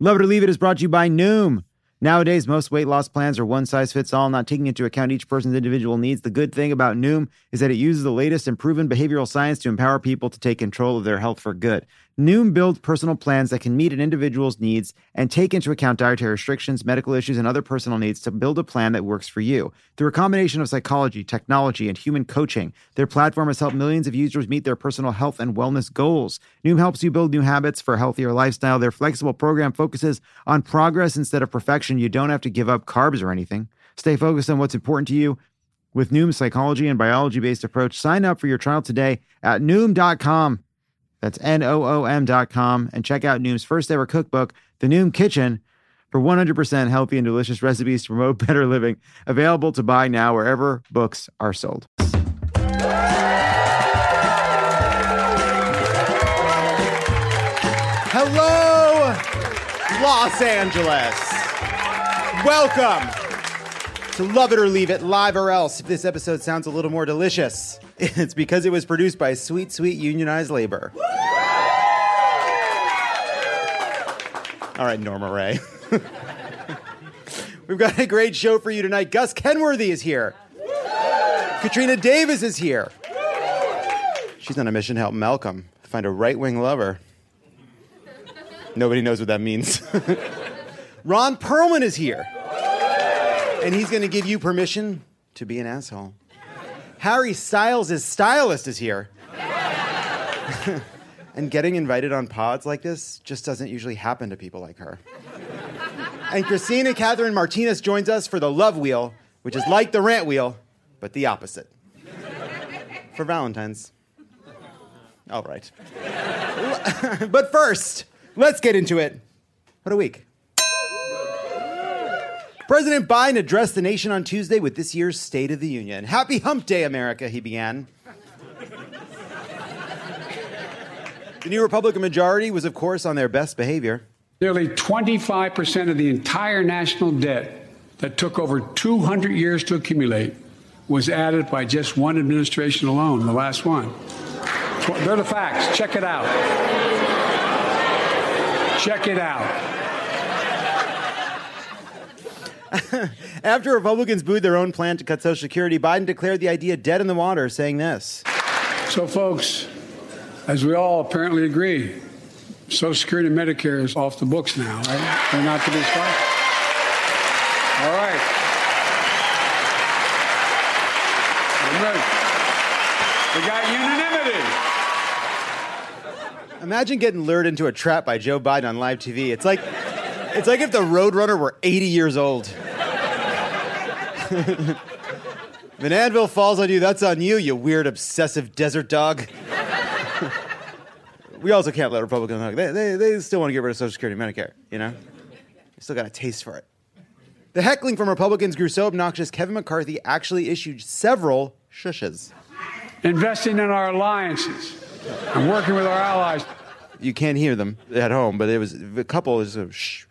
Love It or Leave It is brought to you by Noom. Nowadays, most weight loss plans are one size fits all, not taking into account each person's individual needs. The good thing about Noom is that it uses the latest and proven behavioral science to empower people to take control of their health for good. Noom builds personal plans that can meet an individual's needs and take into account dietary restrictions, medical issues, and other personal needs to build a plan that works for you. Through a combination of psychology, technology, and human coaching, their platform has helped millions of users meet their personal health and wellness goals. Noom helps you build new habits for a healthier lifestyle. Their flexible program focuses on progress instead of perfection. You don't have to give up carbs or anything. Stay focused on what's important to you. With Noom's psychology and biology-based approach, sign up for your trial today at Noom.com. That's Noom.com, and check out Noom's first ever cookbook, The Noom Kitchen, for 100% healthy and delicious recipes to promote better living. Available to buy now wherever books are sold. Hello, Los Angeles. Welcome to Love It or Leave It, Live or Else. If this episode sounds a little more delicious, it's because it was produced by sweet, sweet unionized labor. All right, Norma Ray. We've got a great show for you tonight. Gus Kenworthy is here. Katrina Davis is here. She's on a mission to help Malcolm find a right-wing lover. Nobody knows what that means. Ron Perlman is here. And he's going to give you permission to be an asshole. Harry Styles' stylist is here. And getting invited on pods like this just doesn't usually happen to people like her. And Christina Catherine Martinez joins us for the Love Wheel, which is like the Rant Wheel, but the opposite. For Valentine's. All right. But first, let's get into it. What a week. President Biden addressed the nation on Tuesday with this year's State of the Union. Happy Hump Day, America, he began. The new Republican majority was, of course, on their best behavior. Nearly 25% of the entire national debt that took over 200 years to accumulate was added by just one administration alone, the last one. They're the facts. Check it out. Check it out. After Republicans booed their own plan to cut Social Security, Biden declared the idea dead in the water, saying this. So, folks, as we all apparently agree, Social Security and Medicare is off the books now, right? They're not to be sponsored. All right. I'm ready. We got unanimity. Imagine getting lured into a trap by Joe Biden on live TV. It's like if the Roadrunner were 80 years old. If an anvil falls on you, that's on you, you weird, obsessive desert dog. We also can't let Republicans know. They still want to get rid of Social Security and Medicare, you know? They still got a taste for it. The heckling from Republicans grew so obnoxious, Kevin McCarthy actually issued several shushes. Investing in our alliances and working with our allies. You can't hear them at home, but it was a couple of shh.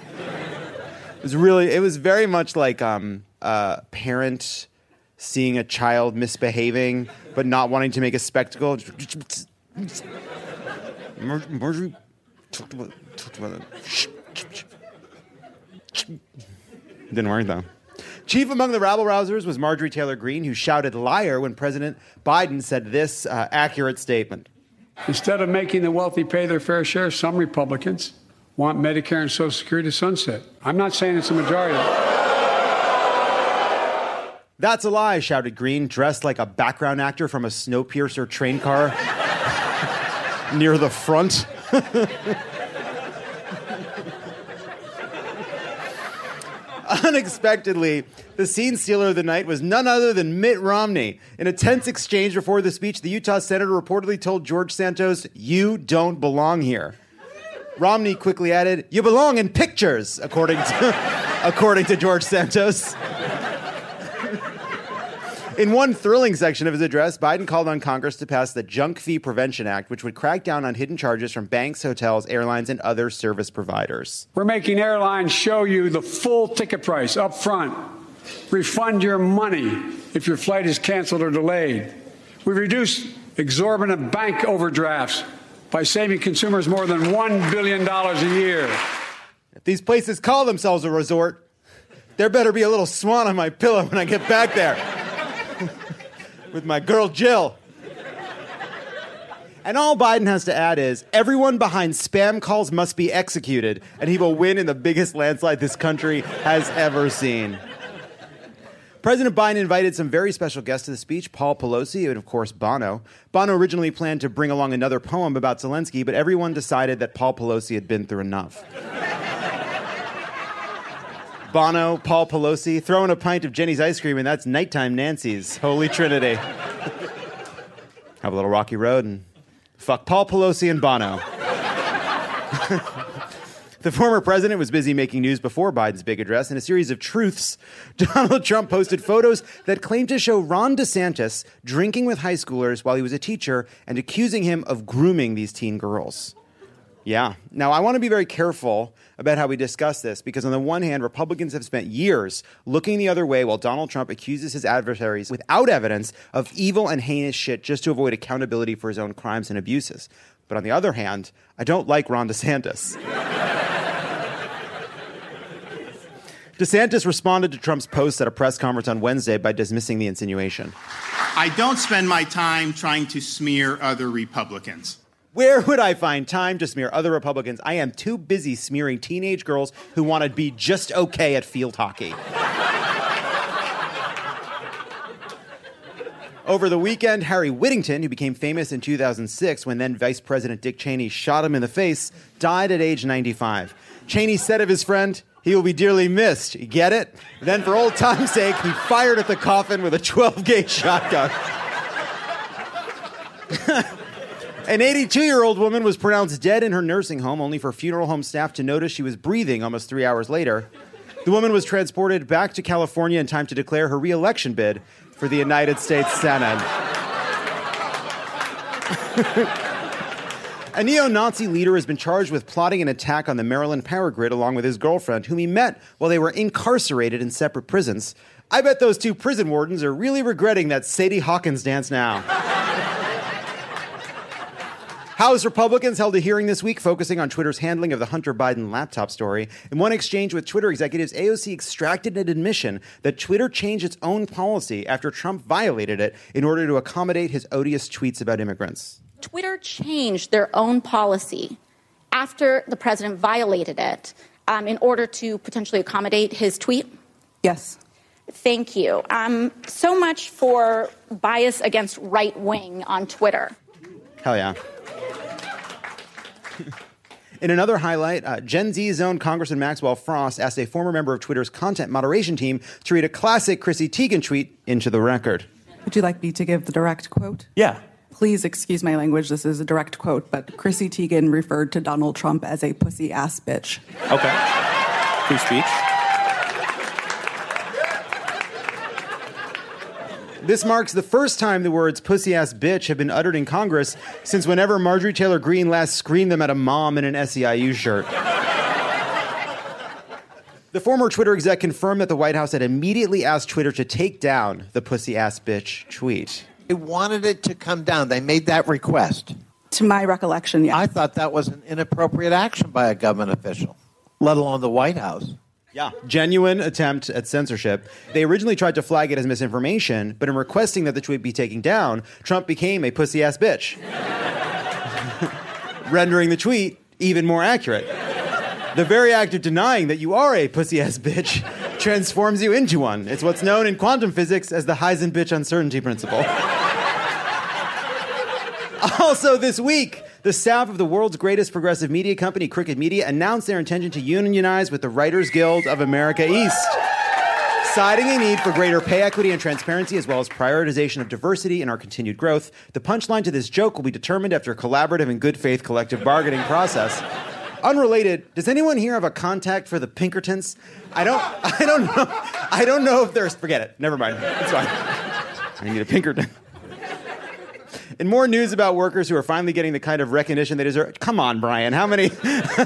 It was very much like a parent seeing a child misbehaving, but not wanting to make a spectacle. Marjorie talked about it. Didn't work, though. Chief among the rabble-rousers was Marjorie Taylor Greene, who shouted liar when President Biden said this accurate statement. Instead of making the wealthy pay their fair share, some Republicans want Medicare and Social Security to sunset. I'm not saying it's a majority. That's a lie, shouted Greene, dressed like a background actor from a Snowpiercer train car near the front. Unexpectedly, the scene stealer of the night was none other than Mitt Romney. In a tense exchange before the speech, the Utah senator reportedly told George Santos, "You don't belong here." Romney quickly added, "You belong in pictures," according to George Santos. In one thrilling section of his address, Biden called on Congress to pass the Junk Fee Prevention Act, which would crack down on hidden charges from banks, hotels, airlines, and other service providers. We're making airlines show you the full ticket price up front. Refund your money if your flight is canceled or delayed. We've reduced exorbitant bank overdrafts by saving consumers more than $1 billion a year. If these places call themselves a resort, there better be a little swan on my pillow when I get back there. With my girl Jill. And all Biden has to add is, everyone behind spam calls must be executed, and he will win in the biggest landslide this country has ever seen. President Biden invited some very special guests to the speech, Paul Pelosi and, of course, Bono. Bono originally planned to bring along another poem about Zelensky, but everyone decided that Paul Pelosi had been through enough. Bono, Paul Pelosi, throw in a pint of Jenny's ice cream, and that's nighttime Nancy's holy trinity. Have a little rocky road and fuck Paul Pelosi and Bono. The former president was busy making news before Biden's big address. In a series of truths, Donald Trump posted photos that claimed to show Ron DeSantis drinking with high schoolers while he was a teacher and accusing him of grooming these teen girls. Yeah. Now, I want to be very careful about how we discuss this because, on the one hand, Republicans have spent years looking the other way while Donald Trump accuses his adversaries without evidence of evil and heinous shit just to avoid accountability for his own crimes and abuses. But on the other hand, I don't like Ron DeSantis. DeSantis responded to Trump's post at a press conference on Wednesday by dismissing the insinuation. I don't spend my time trying to smear other Republicans. Where would I find time to smear other Republicans? I am too busy smearing teenage girls who want to be just okay at field hockey. Over the weekend, Harry Whittington, who became famous in 2006 when then Vice President Dick Cheney shot him in the face, died at age 95. Cheney said of his friend, "He will be dearly missed." You get it? Then, for old time's sake, he fired at the coffin with a 12-gauge shotgun. An 82-year-old woman was pronounced dead in her nursing home, only for funeral home staff to notice she was breathing almost 3 hours later. The woman was transported back to California in time to declare her re-election bid for the United States Senate. A neo-Nazi leader has been charged with plotting an attack on the Maryland power grid along with his girlfriend, whom he met while they were incarcerated in separate prisons. I bet those two prison wardens are really regretting that Sadie Hawkins dance now. House Republicans held a hearing this week focusing on Twitter's handling of the Hunter Biden laptop story. In one exchange with Twitter executives, AOC extracted an admission that Twitter changed its own policy after Trump violated it in order to accommodate his odious tweets about immigrants. Twitter changed their own policy after the president violated it in order to potentially accommodate his tweet? Yes. Thank you. So much for bias against right wing on Twitter. Hell yeah. In another highlight, Gen Z's own Congressman Maxwell Frost asked a former member of Twitter's content moderation team to read a classic Chrissy Teigen tweet into the record. Would you like me to give the direct quote? Yeah. Please excuse my language. This is a direct quote, but Chrissy Teigen referred to Donald Trump as a pussy-ass bitch. Okay. Free speech. This marks the first time the words pussy-ass bitch have been uttered in Congress since whenever Marjorie Taylor Greene last screamed them at a mom in an SEIU shirt. The former Twitter exec confirmed that the White House had immediately asked Twitter to take down the pussy-ass bitch tweet. They wanted it to come down. They made that request. To my recollection, yes. I thought that was an inappropriate action by a government official, let alone the White House. Yeah, genuine attempt at censorship. They originally tried to flag it as misinformation, but in requesting that the tweet be taken down, Trump became a pussy-ass bitch, rendering the tweet even more accurate. The very act of denying that you are a pussy-ass bitch transforms you into one. It's what's known in quantum physics as the Heisenberg uncertainty principle. Also this week, the staff of the world's greatest progressive media company, Cricket Media, announced their intention to unionize with the Writers Guild of America East, citing a need for greater pay equity and transparency, as well as prioritization of diversity in our continued growth. The punchline to this joke will be determined after a collaborative and good faith collective bargaining process. Unrelated, does anyone here have a contact for the Pinkertons? I don't know if there's, forget it, never mind, it's fine. I need a Pinkerton. In more news about workers who are finally getting the kind of recognition they deserve. Come on, Brian, how many?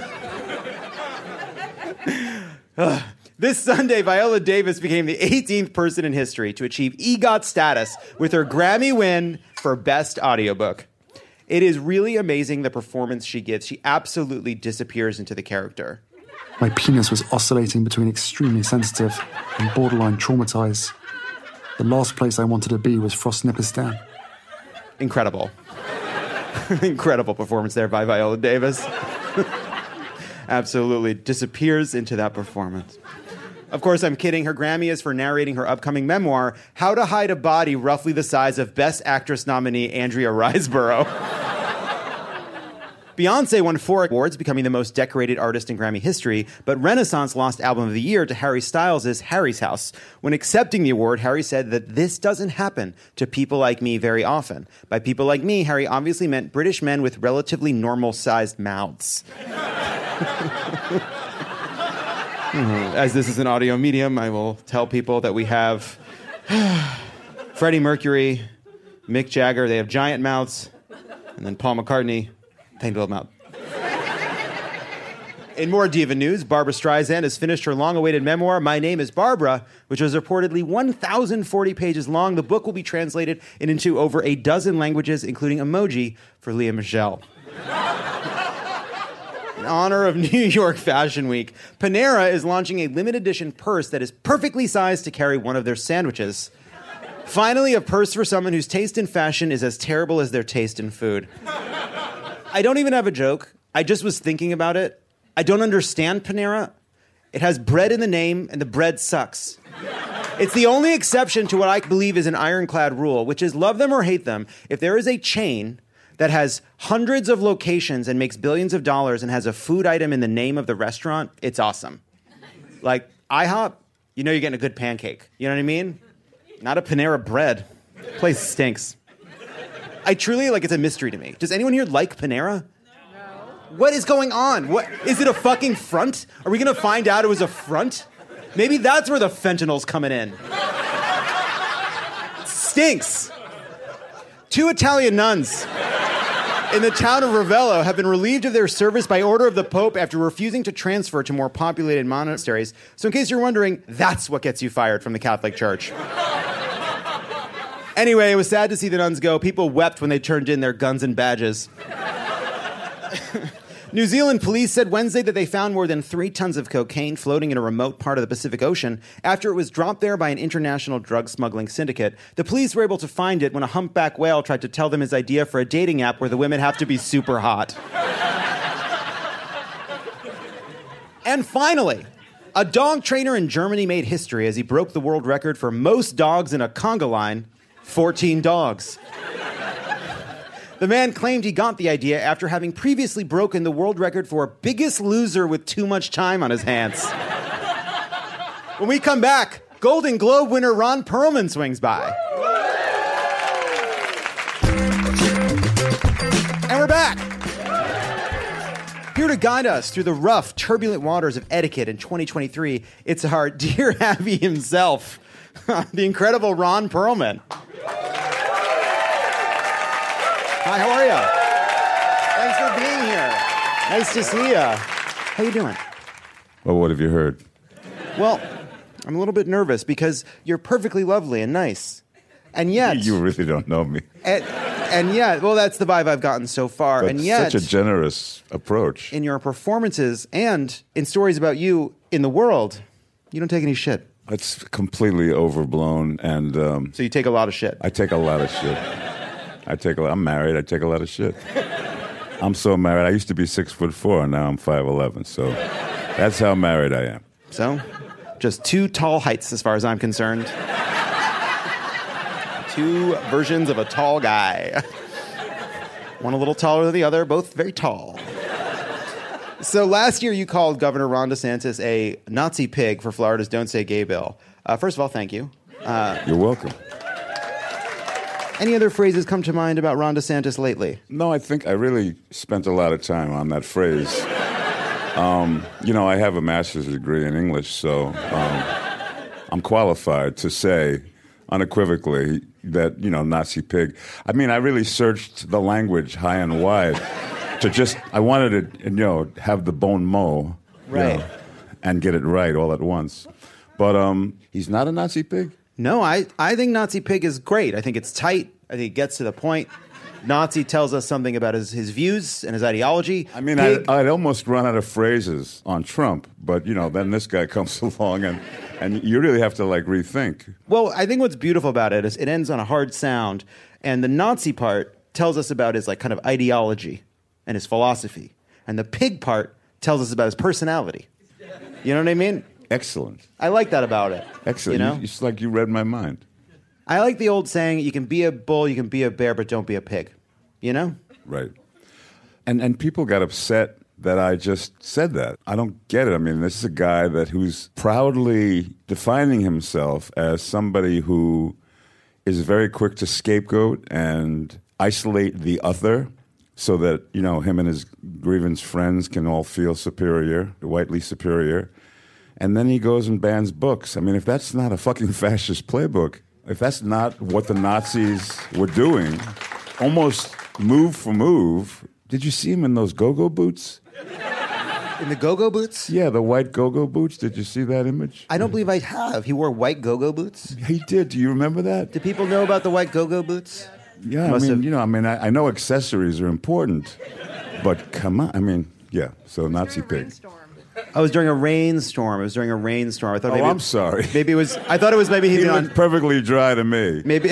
This Sunday, Viola Davis became the 18th person in history to achieve EGOT status with her Grammy win for Best Audiobook. It is really amazing the performance she gives. She absolutely disappears into the character. My penis was oscillating between extremely sensitive and borderline traumatized. The last place I wanted to be was Frostnipistan. Incredible. Incredible performance there by Viola Davis. Absolutely disappears into that performance. Of course, I'm kidding. Her Grammy is for narrating her upcoming memoir, How to Hide a Body Roughly the Size of Best Actress nominee Andrea Riseborough. Beyoncé won 4 awards, becoming the most decorated artist in Grammy history, but Renaissance lost Album of the Year to Harry Styles' Harry's House. When accepting the award, Harry said that this doesn't happen to people like me very often. By people like me, Harry obviously meant British men with relatively normal-sized mouths. As this is an audio medium, I will tell people that we have Freddie Mercury, Mick Jagger, they have giant mouths, and then Paul McCartney, tiny little mouth. In more diva news, Barbra Streisand has finished her long-awaited memoir, My Name is Barbara, which was reportedly 1,040 pages long. The book will be translated into over a dozen languages, including emoji for Lea Michele. In honor of New York Fashion Week, Panera is launching a limited edition purse that is perfectly sized to carry one of their sandwiches. Finally, a purse for someone whose taste in fashion is as terrible as their taste in food. I don't even have a joke. I just was thinking about it. I don't understand Panera. It has bread in the name, and the bread sucks. It's the only exception to what I believe is an ironclad rule, which is love them or hate them. If there is a chain that has hundreds of locations and makes billions of dollars and has a food item in the name of the restaurant, it's awesome. Like IHOP, you know you're getting a good pancake. You know what I mean? Not a Panera bread. Place stinks. I truly, it's a mystery to me. Does anyone here like Panera? No. What is going on? What is it, a fucking front? Are we going to find out it was a front? Maybe that's where the fentanyl's coming in. It stinks. 2 Italian nuns in the town of Ravello have been relieved of their service by order of the Pope after refusing to transfer to more populated monasteries. So in case you're wondering, that's what gets you fired from the Catholic Church. Anyway, it was sad to see the nuns go. People wept when they turned in their guns and badges. New Zealand police said Wednesday that they found more than 3 tons of cocaine floating in a remote part of the Pacific Ocean after it was dropped there by an international drug smuggling syndicate. The police were able to find it when a humpback whale tried to tell them his idea for a dating app where the women have to be super hot. And finally, a dog trainer in Germany made history as he broke the world record for most dogs in a conga line, 14 dogs. The man claimed he got the idea after having previously broken the world record for biggest loser with too much time on his hands. When we come back, Golden Globe winner Ron Perlman swings by. And we're back. Here to guide us through the rough, turbulent waters of etiquette in 2023, it's our dear Abby himself, the incredible Ron Perlman. Hi, how are you? Thanks for being here. Nice to see you. How you doing? Well, what have you heard? Well, I'm a little bit nervous because you're perfectly lovely and nice. And yet... You really don't know me. And yet, well, that's the vibe I've gotten so far. But and yet... such a generous approach. In your performances and in stories about you in the world, you don't take any shit. It's completely overblown and... so you take a lot of shit? I take a lot of shit. I'm married. I take a lot of shit. I'm so married. I used to be 6'4", and now I'm 5'11", so that's how married I am. So, just 2 tall heights as far as I'm concerned. 2 versions of a tall guy. One a little taller than the other, both very tall. So last year you called Governor Ron DeSantis a Nazi pig for Florida's Don't Say Gay bill. First of all, thank you. You're welcome. Any other phrases come to mind about Ron DeSantis lately? No, I think I really spent a lot of time on that phrase. I have a master's degree in English, so I'm qualified to say unequivocally that, Nazi pig. I mean, I really searched the language high and wide I wanted to, have the bon mot. Right. And get it right all at once. But he's not a Nazi pig? No, I think Nazi pig is great. I think it's tight. I think it gets to the point. Nazi tells us something about his views and his ideology. I mean, Pig. I'd almost run out of phrases on Trump, but, then this guy comes along and you really have to, rethink. Well, I think what's beautiful about it is it ends on a hard sound, and the Nazi part tells us about his, kind of ideology and his philosophy, and the pig part tells us about his personality. You know what I mean? Excellent. I like that about it. Excellent. It's like you read my mind. I like the old saying, you can be a bull, you can be a bear, but don't be a pig. Right. And people got upset that I just said that. I don't get it. I mean, this is a guy who's proudly defining himself as somebody who is very quick to scapegoat and isolate the other so that, him and his grievance friends can all feel superior, whitely superior. And then he goes and bans books. I mean, if that's not a fucking fascist playbook, if that's not what the Nazis were doing, almost move for move, did you see him in those go-go boots? In the go-go boots? Yeah, the white go-go boots. Did you see that image? I don't believe I have. He wore white go-go boots? He did. Do you remember that? Do people know about the white go-go boots? Yeah, I know accessories are important, but come on. So Nazi pig. I was during a rainstorm. I thought maybe I'm sorry. I thought it was maybe he looked perfectly dry to me. Maybe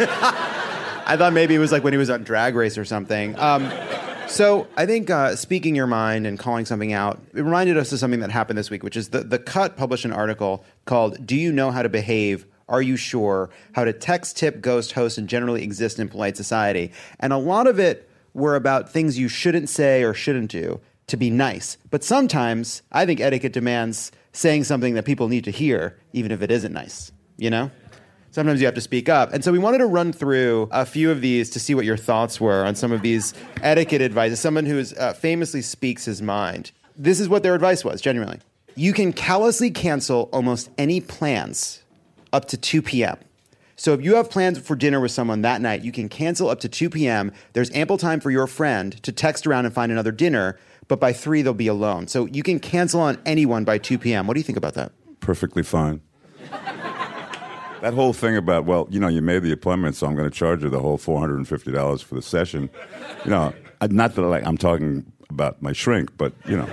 I thought maybe it was like when he was on Drag Race or something. So I think speaking your mind and calling something out, it reminded us of something that happened this week, which is the Cut published an article called "Do You Know How to Behave? Are You Sure? How to Text, Tip, Ghost, Host, and Generally Exist in Polite Society." And a lot of it were about things you shouldn't say or shouldn't do to be nice. But sometimes I think etiquette demands saying something that people need to hear, even if it isn't nice, Sometimes you have to speak up. And so we wanted to run through a few of these to see what your thoughts were on some of these etiquette advice as someone who famously speaks his mind. This is what their advice was, genuinely. You can callously cancel almost any plans up to 2 p.m. So if you have plans for dinner with someone that night, you can cancel up to 2 p.m. There's ample time for your friend to text around and find another dinner, but by 3, they'll be alone. So you can cancel on anyone by 2 p.m. What do you think about that? Perfectly fine. That whole thing about, you made the appointment, so I'm going to charge you the whole $450 for the session. Not that I'm talking about my shrink, but,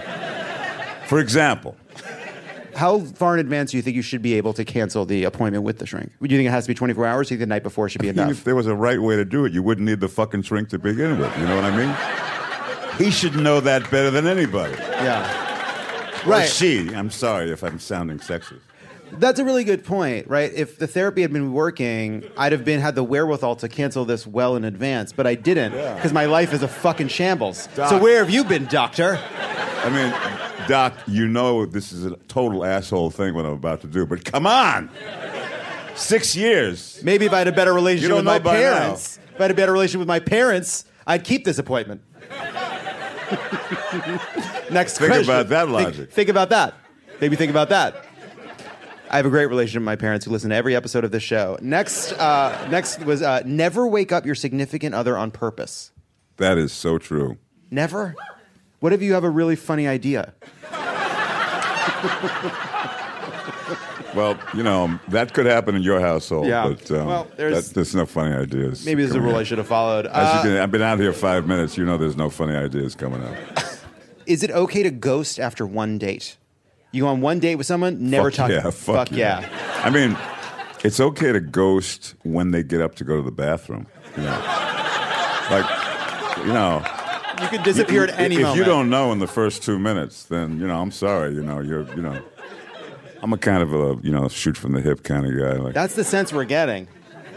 for example. How far in advance do you think you should be able to cancel the appointment with the shrink? Do you think it has to be 24 hours? Do you think the night before should be enough? If there was a right way to do it, you wouldn't need the fucking shrink to begin with. You know what I mean? He should know that better than anybody. Yeah. Or Right. she. I'm sorry if I'm sounding sexist. That's a really good point, right? If the therapy had been working, I'd have had the wherewithal to cancel this well in advance, but I didn't because my life is a fucking shambles. Doc. So where have you been, doctor? I mean, Doc, this is a total asshole thing what I'm about to do, but come on! 6 years. Maybe if I had a better relationship with my parents, now. I'd keep this appointment. Next Think question. about that logic. Think about that. Maybe think about that. I have a great relationship with my parents who listen to every episode of this show. Next was never wake up your significant other on purpose. That is so true. Never? What if you have a really funny idea? Well, that could happen in your household. Yeah. But there's no funny ideas. Maybe there's a rule I should have followed. I've been out here 5 minutes. There's no funny ideas coming up. Is it okay to ghost after one date? You go on one date with someone, never talk. Yeah, fuck yeah. I mean, it's okay to ghost when they get up to go to the bathroom. You could disappear at any moment. If you don't know in the first 2 minutes, then I'm sorry. I'm a kind of a shoot from the hip kind of guy. That's the sense we're getting.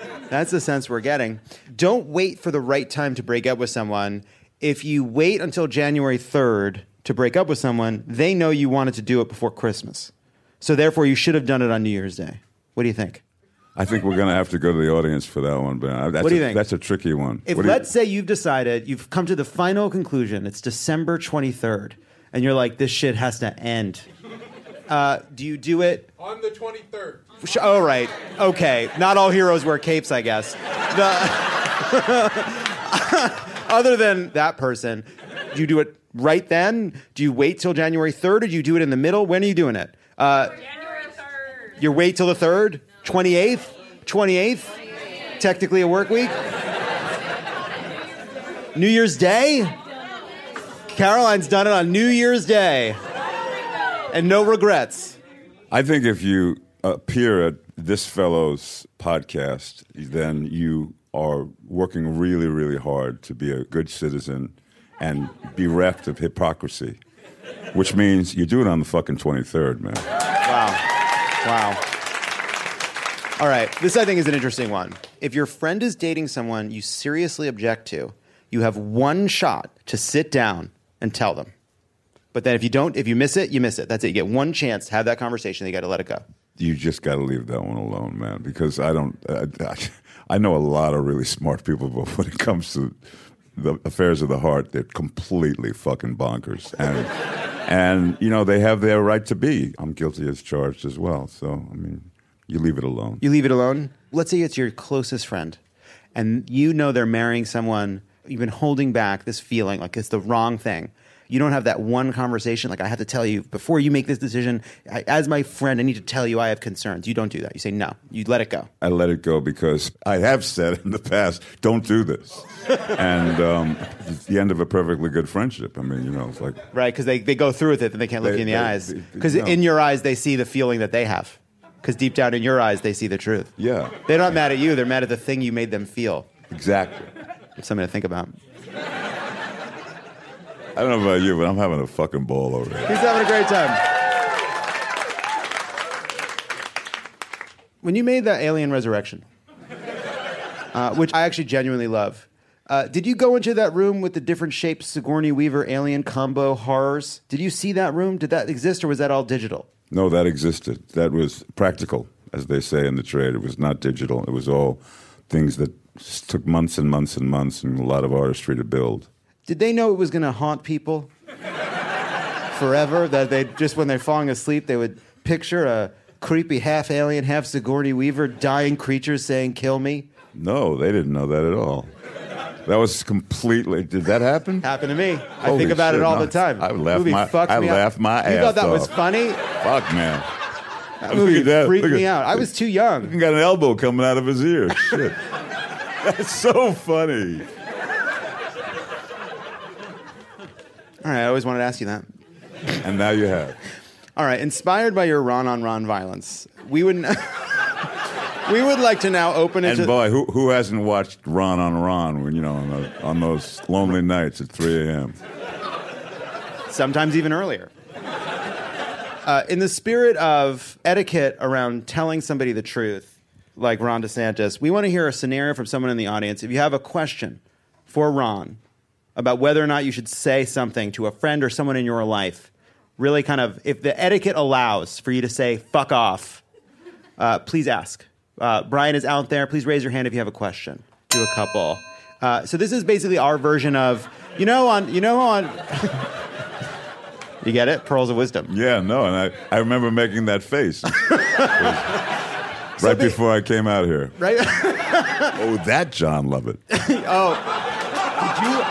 Don't wait for the right time to break up with someone. If you wait until January 3rd to break up with someone, they know you wanted to do it before Christmas. So therefore, you should have done it on New Year's Day. What do you think? I think we're going to have to go to the audience for that one. But what do you think? That's a tricky one. Let's say you've decided, you've come to the final conclusion, it's December 23rd, and you're like, this shit has to end. Do you do it? On the 23rd. Oh, right. Okay. Not all heroes wear capes, I guess. Other than that person, do you do it right then? Do you wait till January 3rd, or do you do it in the middle? When are you doing it? January 3rd. You wait till the 3rd? 28th? 28th? Technically a work week? New Year's Day? Caroline's done it on New Year's Day. And no regrets. I think if you appear at this fellow's podcast, then you are working really, really hard to be a good citizen and bereft of hypocrisy, which means you do it on the fucking 23rd, man. Wow. All right, this I think is an interesting one. If your friend is dating someone you seriously object to, you have one shot to sit down and tell them. But then if you miss it, you miss it. That's it. You get one chance to have that conversation. You got to let it go. You just got to leave that one alone, man, because I know a lot of really smart people, but when it comes to the affairs of the heart, they're completely fucking bonkers. And you know, they have their right to be. I'm guilty as charged as well. So, I mean, you leave it alone. You leave it alone? Let's say it's your closest friend, and you know they're marrying someone. You've been holding back this feeling like it's the wrong thing. You don't have that one conversation, like I have to tell you, before you make this decision, as my friend, I need to tell you I have concerns. You don't do that. You say no. You let it go. I let it go because I have said in the past, don't do this. And it's the end of a perfectly good friendship. I mean, you know, it's like... Right, because they go through with it and they can't look you in the eyes. Because in your eyes, they see the feeling that they have. Because deep down in your eyes, they see the truth. Yeah. They're not mad at you. They're mad at the thing you made them feel. Exactly. It's something to think about. I don't know about you, but I'm having a fucking ball over here. He's having a great time. When you made that Alien Resurrection, which I actually genuinely love, did you go into that room with the different shaped Sigourney Weaver alien combo horrors? Did you see that room? Did that exist, or was that all digital? No, that existed. That was practical, as they say in the trade. It was not digital. It was all things that took months and months and months and a lot of artistry to build. Did they know it was going to haunt people forever? That they just, when they're falling asleep, they would picture a creepy half alien, half Sigourney Weaver, dying creatures saying, "Kill me"? No, they didn't know that at all. That was completely... Did that happen? Happened to me. I Holy think about shit, it all no. the time. I laughed my ass off. You thought that was funny? Fuck, man. That movie freaked me out. I was too young. He got an elbow coming out of his ear. Shit. That's so funny. All right, I always wanted to ask you that. And now you have. All right, inspired by your Ron-on-Ron violence, we would like to now open it and to... boy, who hasn't watched Ron on Ron when, you know, on those lonely nights at 3 a.m.? Sometimes even earlier. In the spirit of etiquette around telling somebody the truth, like Ron DeSantis, we want to hear a scenario from someone in the audience. If you have a question for Ron about whether or not you should say something to a friend or someone in your life, really kind of, if the etiquette allows for you to say, fuck off, please ask. Brian is out there. Please raise your hand if you have a question to a couple. So this is basically our version of, you get it? Pearls of wisdom. Yeah, no, and I remember making that face. Right before I came out here. Right? Oh, that John Lovett. Oh. Did you...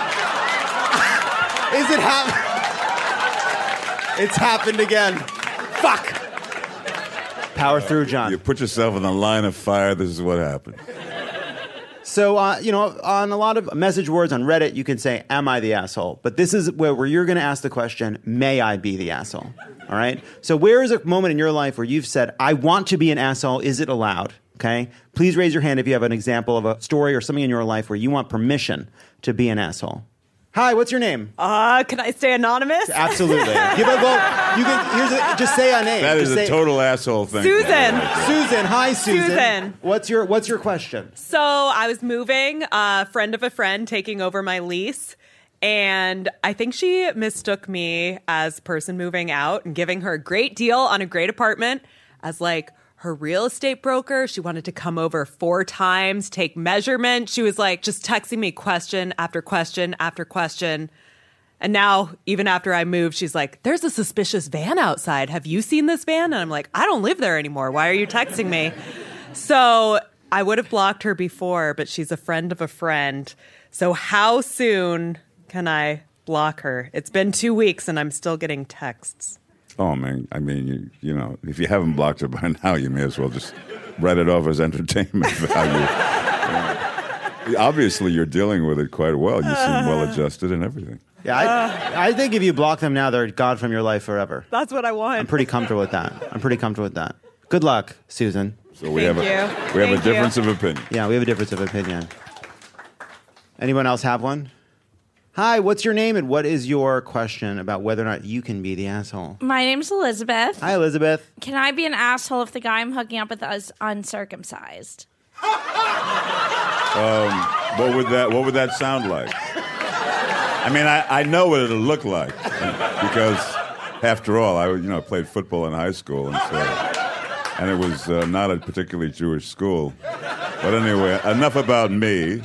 Is it happening? It's happened again. Fuck. Power through, John. You put yourself in the line of fire, this is what happened. So, on a lot of message boards on Reddit, you can say, am I the asshole? But this is where you're going to ask the question, may I be the asshole? All right? So where is a moment in your life where you've said, I want to be an asshole? Is it allowed? Okay? Please raise your hand if you have an example of a story or something in your life where you want permission to be an asshole. Hi, what's your name? Can I stay anonymous? Absolutely. Just say a name. That is just a total asshole thing. Susan. Susan. Hi, Susan. Susan. What's your question? So I was moving, a friend of a friend taking over my lease, and I think she mistook me as person moving out and giving her a great deal on a great apartment as like her real estate broker. She wanted to come over 4 times, take measurement. She was like just texting me question after question after question. And now, even after I moved, she's like, there's a suspicious van outside. Have you seen this van? And I'm like, I don't live there anymore. Why are you texting me? So I would have blocked her before, but she's a friend of a friend. So how soon can I block her? It's been 2 weeks and I'm still getting texts. Oh, man. I mean, you know, if you haven't blocked her by now, you may as well just write it off as entertainment value. Obviously, you're dealing with it quite well. You seem well-adjusted and everything. Yeah, I think if you block them now, they're gone from your life forever. That's what I want. I'm pretty comfortable with that. Good luck, Susan. So we have a difference of opinion. Yeah, we have a difference of opinion. Anyone else have one? Hi, what's your name and what is your question about whether or not you can be the asshole? My name's Elizabeth. Hi, Elizabeth. Can I be an asshole if the guy I'm hooking up with is uncircumcised? What would that sound like? I mean, I know what it'll look like because, after all, I played football in high school, and it was not a particularly Jewish school. But anyway, enough about me.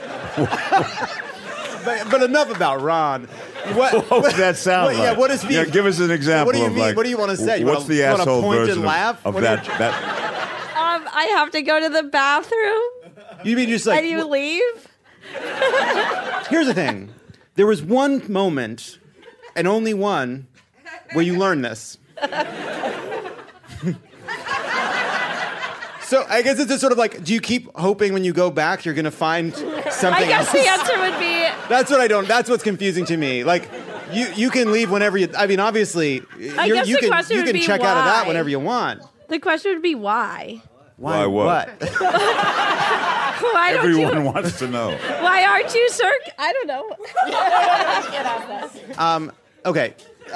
But enough about Ron. What would that sound like? Yeah, what is the? Give us an example. What do you of mean? What do you want to say? What's the asshole version of that? I have to go to the bathroom. You mean just like? And you leave? Here's the thing. There was one moment, and only one, where you learned this. So I guess it's just sort of like, do you keep hoping when you go back you're going to find something I guess else? the answer would be... That's what's confusing to me. Like, you can leave whenever you... I mean, obviously, you can check out of that whenever you want. The question would be why? Why what? Why don't Everyone wants to know. Why aren't you I don't know. Okay.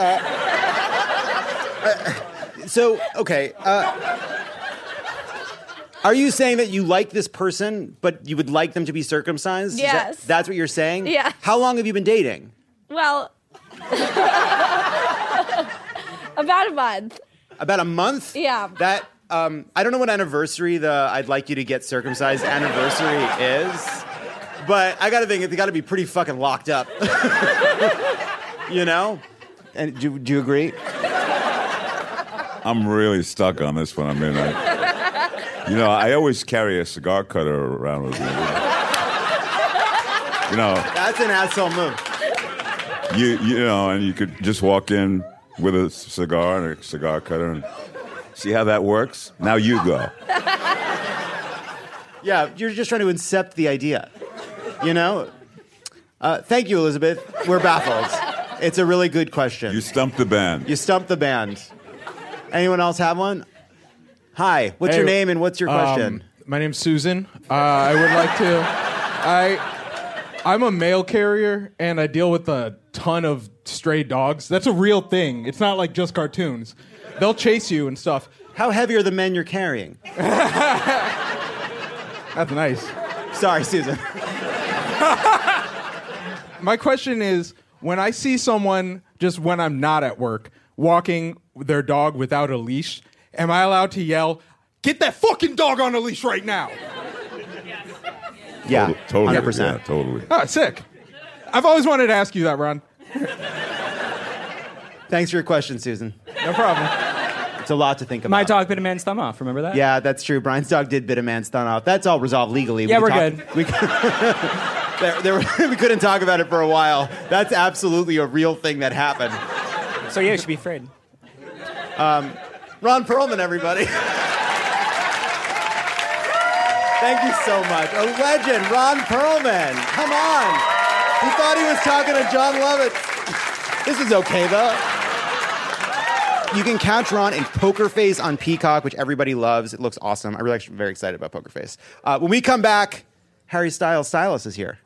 Are you saying that you like this person, but you would like them to be circumcised? Yes. That's what you're saying? Yeah. How long have you been dating? Well, about a month. About a month? Yeah. That, I don't know what anniversary I'd like you to get circumcised anniversary is, but I gotta think, they gotta be pretty fucking locked up. You know? And do you agree? I'm really stuck on this one. I mean, I always carry a cigar cutter around with me. That's an asshole move. And you could just walk in with a cigar and a cigar cutter and see how that works. Now you go. Yeah, you're just trying to incept the idea. Thank you, Elizabeth. We're baffled. It's a really good question. You stumped the band. Anyone else have one? Hi, what's your name and what's your question? My name's Susan. I would like to... I'm a mail carrier, and I deal with a ton of stray dogs. That's a real thing. It's not like just cartoons. They'll chase you and stuff. How heavy are the men you're carrying? That's nice. Sorry, Susan. My question is, when I see someone, just when I'm not at work, walking their dog without a leash, am I allowed to yell, "Get that fucking dog on a leash right now"? Yeah, totally. 100%. Yeah, totally. Oh, sick. I've always wanted to ask you that, Ron. Thanks for your question, Susan. No problem. It's a lot to think about. My dog bit a man's thumb off. Remember that? Yeah, that's true. Brian's dog did bit a man's thumb off. That's all resolved legally. Yeah, we're good. We couldn't talk about it for a while. That's absolutely a real thing that happened. So yeah, you should be afraid. Ron Perlman, everybody. Thank you so much. A legend, Ron Perlman. Come on. He thought he was talking to John Lovitz. This is okay, though. You can catch Ron in Poker Face on Peacock, which everybody loves. It looks awesome. I'm actually very excited about Poker Face. When we come back, Harry Styles' stylist is here.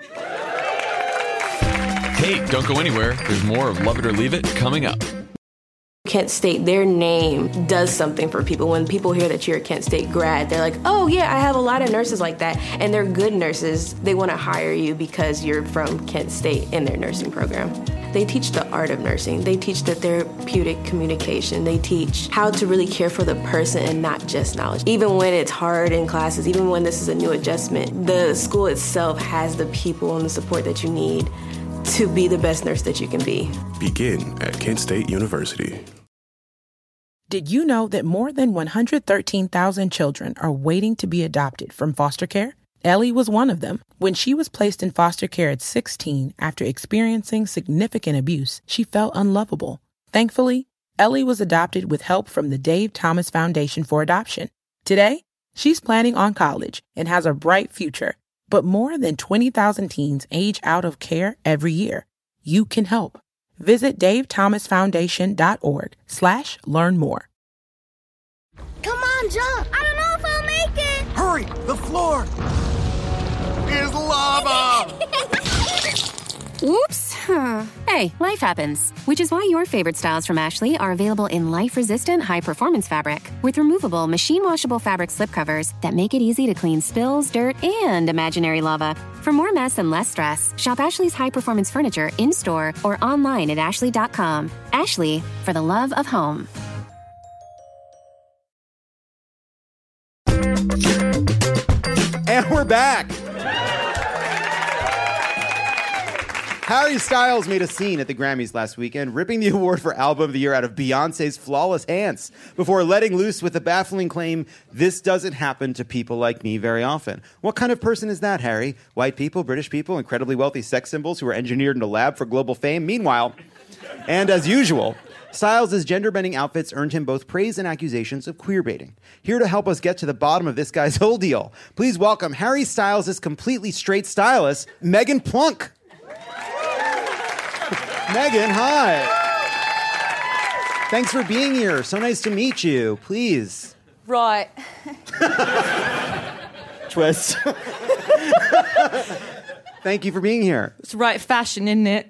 Hey, don't go anywhere. There's more of Love It or Leave It coming up. Kent State, their name does something for people. When people hear that you're a Kent State grad, they're like, oh yeah, I have a lot of nurses like that. And they're good nurses. They want to hire you because you're from Kent State in their nursing program. They teach the art of nursing. They teach the therapeutic communication. They teach how to really care for the person and not just knowledge. Even when it's hard in classes, even when this is a new adjustment, the school itself has the people and the support that you need to be the best nurse that you can be. Begin at Kent State University. Did you know that more than 113,000 children are waiting to be adopted from foster care? Ellie was one of them. When she was placed in foster care at 16 after experiencing significant abuse, she felt unlovable. Thankfully, Ellie was adopted with help from the Dave Thomas Foundation for Adoption. Today, she's planning on college and has a bright future. But more than 20,000 teens age out of care every year. You can help. Visit davethomasfoundation.org/learn more. Come on, jump. I don't know if I'll make it. Hurry, the floor is lava. Oops. Hey, life happens. Which is why your favorite styles from Ashley are available in life-resistant, high-performance fabric with removable, machine-washable fabric slipcovers that make it easy to clean spills, dirt, and imaginary lava. For more mess and less stress, shop Ashley's high-performance furniture in-store or online at ashley.com. Ashley, for the love of home. And we're back. Harry Styles made a scene at the Grammys last weekend, ripping the award for Album of the Year out of Beyoncé's Flawless hands before letting loose with the baffling claim, "This doesn't happen to people like me very often." What kind of person is that, Harry? White people, British people, incredibly wealthy sex symbols who are engineered in a lab for global fame? Meanwhile, and as usual, Styles' gender-bending outfits earned him both praise and accusations of queerbaiting. Here to help us get to the bottom of this guy's whole deal, please welcome Harry Styles' completely straight stylist, Megan Plunk. Megan, hi. Thanks for being here. So nice to meet you. Please. Right. Twist. Thank you for being here. It's right fashion, isn't it?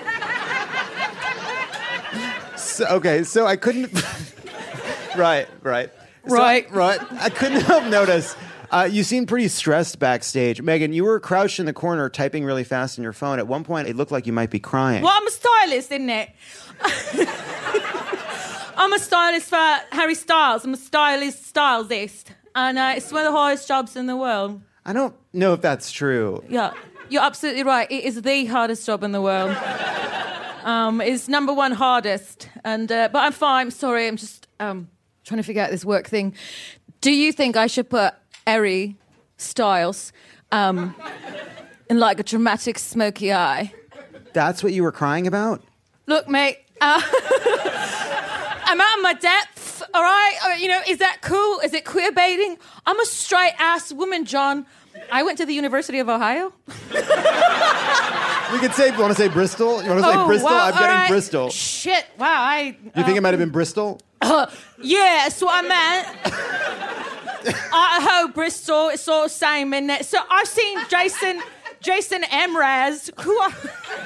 So I couldn't... Right. Right. I couldn't help notice... you seemed pretty stressed backstage. Megan, you were crouched in the corner typing really fast on your phone. At one point, it looked like you might be crying. Well, I'm a stylist, isn't it? I'm a stylist for Harry Styles. I'm a stylist. And it's one of the hardest jobs in the world. I don't know if that's true. Yeah, you're absolutely right. It is the hardest job in the world. It's number one hardest. But I'm fine. I'm sorry. I'm just trying to figure out this work thing. Do you think I should put Harry Styles in like a dramatic smoky eye? That's what you were crying about? Look, mate, I'm out of my depth, all right? Is that cool? Is it queer baiting? I'm a straight-ass woman, John. I went to the University of Ohio. We could say, you want to say Bristol? You want to say Bristol? Well, I'm getting right. Bristol. Shit, wow. You think it might have been Bristol? Yeah, that's what I meant. Idaho, Bristol, it's all the same, isn't it? So I've seen Jason Mraz. Who are...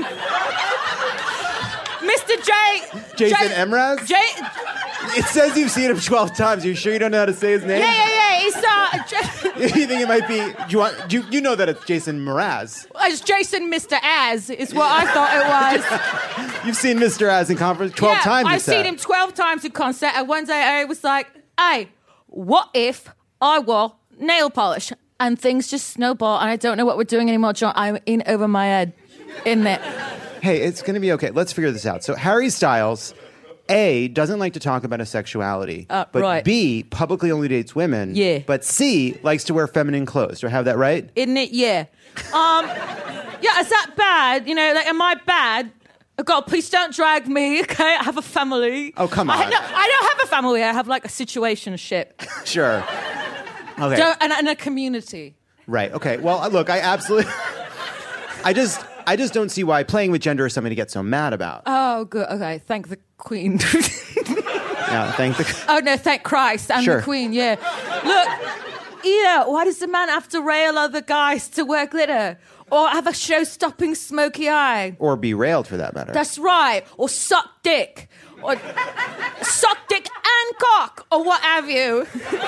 Mr. Jason Mraz? It says you've seen him 12 times. Are you sure you don't know how to say his name? Yeah. It's you think it might be... You know that it's Jason Mraz. It's Jason Mr. Az is what I thought it was. You've seen Mr. Az in conference 12 times, I've seen him 12 times in concert, and one day I was like, hey, what if I wore nail polish? And things just snowball, and I don't know what we're doing anymore, John. I'm in over my head, isn't it? Hey, it's going to be okay. Let's figure this out. So Harry Styles, A, doesn't like to talk about his sexuality, but right. B, publicly only dates women. Yeah. But C, likes to wear feminine clothes. Do I have that right? Isn't it? Yeah. Yeah, is that bad? Am I bad? Oh, God, please don't drag me, okay? I have a family. Oh, come on. I don't have a family. I have, like, a situationship. Sure. Okay. And a community. Right. Okay. Well, look, I absolutely... I just don't see why playing with gender is something to get so mad about. Oh, good. Okay, thank the Queen. Yeah, thank the... Oh, no, thank Christ and Sure. the Queen, yeah. Look, why does the man have to rail other guys to wear glitter? Or have a show-stopping smoky eye? Or be railed, for that matter. That's right. Or suck dick. Or suck dick and cock. Or what have you.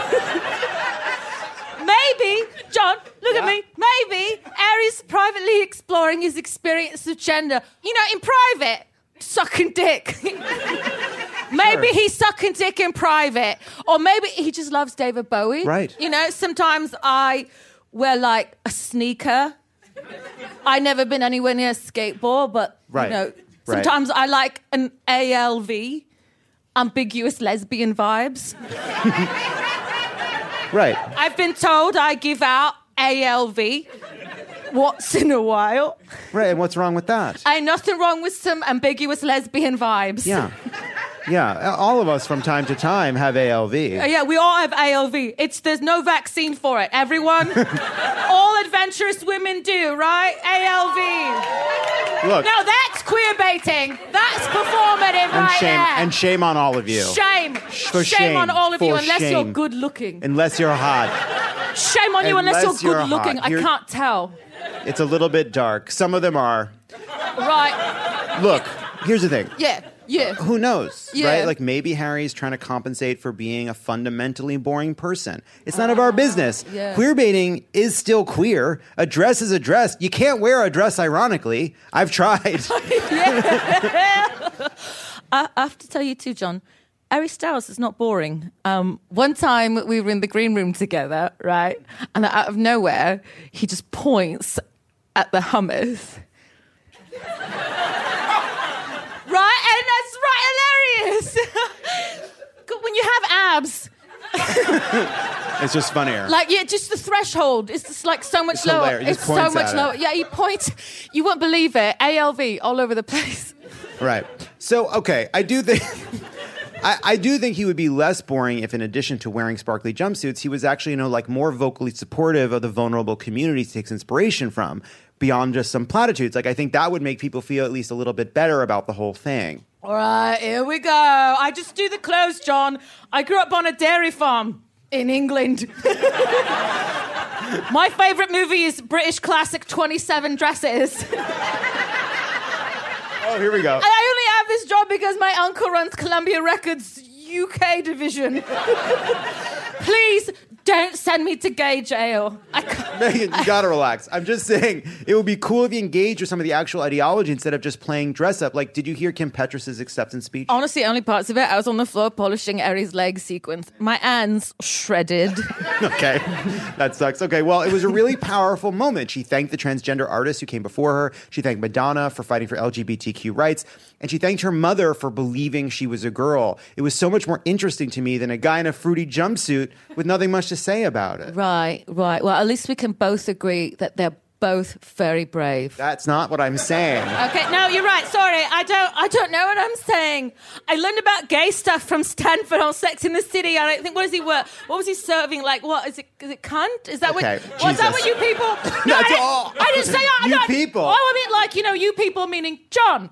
Maybe, John, look at me. Maybe Harry's privately exploring his experience of gender. In private, sucking dick. Maybe he's sucking dick in private. Or maybe he just loves David Bowie. Right. Sometimes I wear, like, a sneaker. I've never been anywhere near a skateboard, but, right. Sometimes I like an ALV, ambiguous lesbian vibes. Right. I've been told I give out ALV once in a while. Right, and what's wrong with that? Ain't nothing wrong with some ambiguous lesbian vibes. Yeah. Yeah, all of us from time to time have ALV. Yeah, we all have ALV. There's no vaccine for it. Everyone, all adventurous women do, right? ALV. Look. Now that's queer baiting. That's performative right there. And shame on all of you. Shame. For shame on all of you, For unless shame. you're good looking. Unless you're hot. Shame on you unless you're good hot. looking. I can't tell. It's a little bit dark. Some of them are. Right. Look, here's the thing. Yeah. Who knows, Yeah. right? Like maybe Harry's trying to compensate for being a fundamentally boring person. It's none of our business. Yeah. Queer baiting is still queer. A dress is a dress. You can't wear a dress ironically. I've tried. I have to tell you too, John. Harry Styles is not boring. One time we were in the green room together, right? And out of nowhere, he just points at the hummus. Right? And that's right hilarious. When you have abs. It's just funnier. Like, yeah, just the threshold. It's just like so much It's lower. hilarious. He just It's so points much at it. lower. Yeah, he points. You won't believe it. ALV all over the place. Right. So, okay, I do think... I do think he would be less boring if, in addition to wearing sparkly jumpsuits, he was actually, more vocally supportive of the vulnerable community he takes inspiration from, beyond just some platitudes. Like, I think that would make people feel at least a little bit better about the whole thing. All right, here we go. I just do the clothes, John. I grew up on a dairy farm in England. My favourite movie is British classic 27 Dresses. Oh, here we go. And I only have this job because my uncle runs Columbia Records UK division. Please don't send me to gay jail. Megan, you gotta relax. I'm just saying, it would be cool if you engaged with some of the actual ideology instead of just playing dress up. Like, did you hear Kim Petras' acceptance speech? Honestly, only parts of it. I was on the floor polishing Aries' leg sequence. My hands shredded. Okay, that sucks. Okay, well, it was a really powerful moment. She thanked the transgender artists who came before her. She thanked Madonna for fighting for LGBTQ rights. And she thanked her mother for believing she was a girl. It was so much more interesting to me than a guy in a fruity jumpsuit with nothing much to say about it. Right. Well, at least we can both agree that they're both very brave. That's not what I'm saying. Okay, no, you're right. Sorry, I don't know what I'm saying. I learned about gay stuff from Stanford on Sex in the City. And I think, what was he serving? Like, what is it? Is it cunt? Is that okay, what? Was that what you people? No, That's all. I didn't say that. You people. Oh, I mean, like, you people meaning John.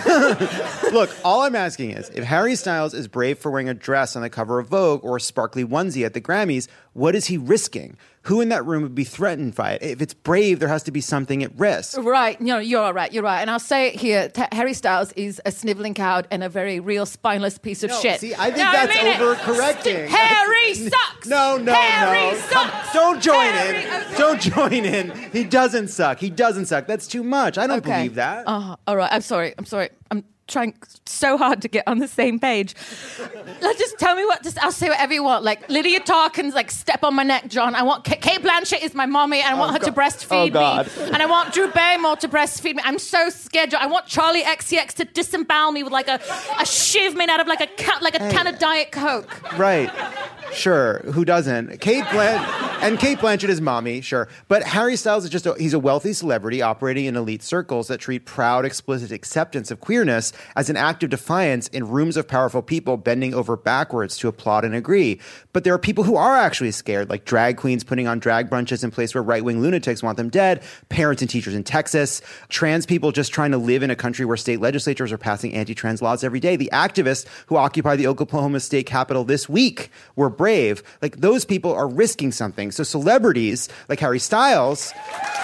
Look, all I'm asking is, if Harry Styles is brave for wearing a dress on the cover of Vogue or a sparkly onesie at the Grammys, what is he risking? Who in that room would be threatened by it? If it's brave, there has to be something at risk. Right. You're right. And I'll say it here. Harry Styles is a sniveling coward and a very real spineless piece of shit. See, I think that's overcorrecting. Harry sucks. No. Harry sucks. Don't join in. Don't join in. He doesn't suck. That's too much. I don't believe that. All right. I'm sorry. I'm trying so hard to get on the same page. Just tell me I'll say whatever you want. Like, Lydia Tarkin's like, step on my neck, John. I want Kate Blanchett is my mommy, and I want her to breastfeed me. And I want Drew Barrymore to breastfeed me. I'm so scared, John. I want Charlie XCX to disembowel me with like a shiv made out of like a can of Diet Coke. Right. Sure. Who doesn't? Kate Blanchett is mommy, sure. But Harry Styles is he's a wealthy celebrity operating in elite circles that treat proud, explicit acceptance of queerness as an act of defiance in rooms of powerful people bending over backwards to applaud and agree. But there are people who are actually scared, like drag queens putting on drag brunches in places where right-wing lunatics want them dead, parents and teachers in Texas, trans people just trying to live in a country where state legislatures are passing anti-trans laws every day. The activists who occupy the Oklahoma State Capitol this week were brave. Like, those people are risking something. So celebrities like Harry Styles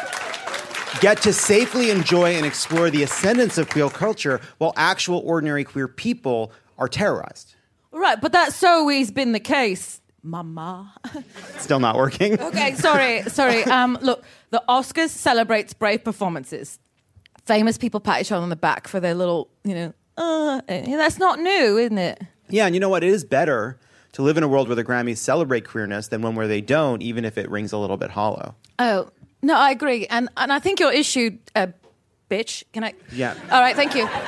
get to safely enjoy and explore the ascendance of queer culture while actual ordinary queer people are terrorized. Right, but that's always been the case, Mama. Still not working. Okay, sorry. Look, the Oscars celebrates brave performances. Famous people pat each other on the back for their little, that's not new, isn't it? Yeah, and you know what? It is better to live in a world where the Grammys celebrate queerness than one where they don't, even if it rings a little bit hollow. Oh, no, I agree. And I think your issue, bitch, can I? Yeah. All right, thank you.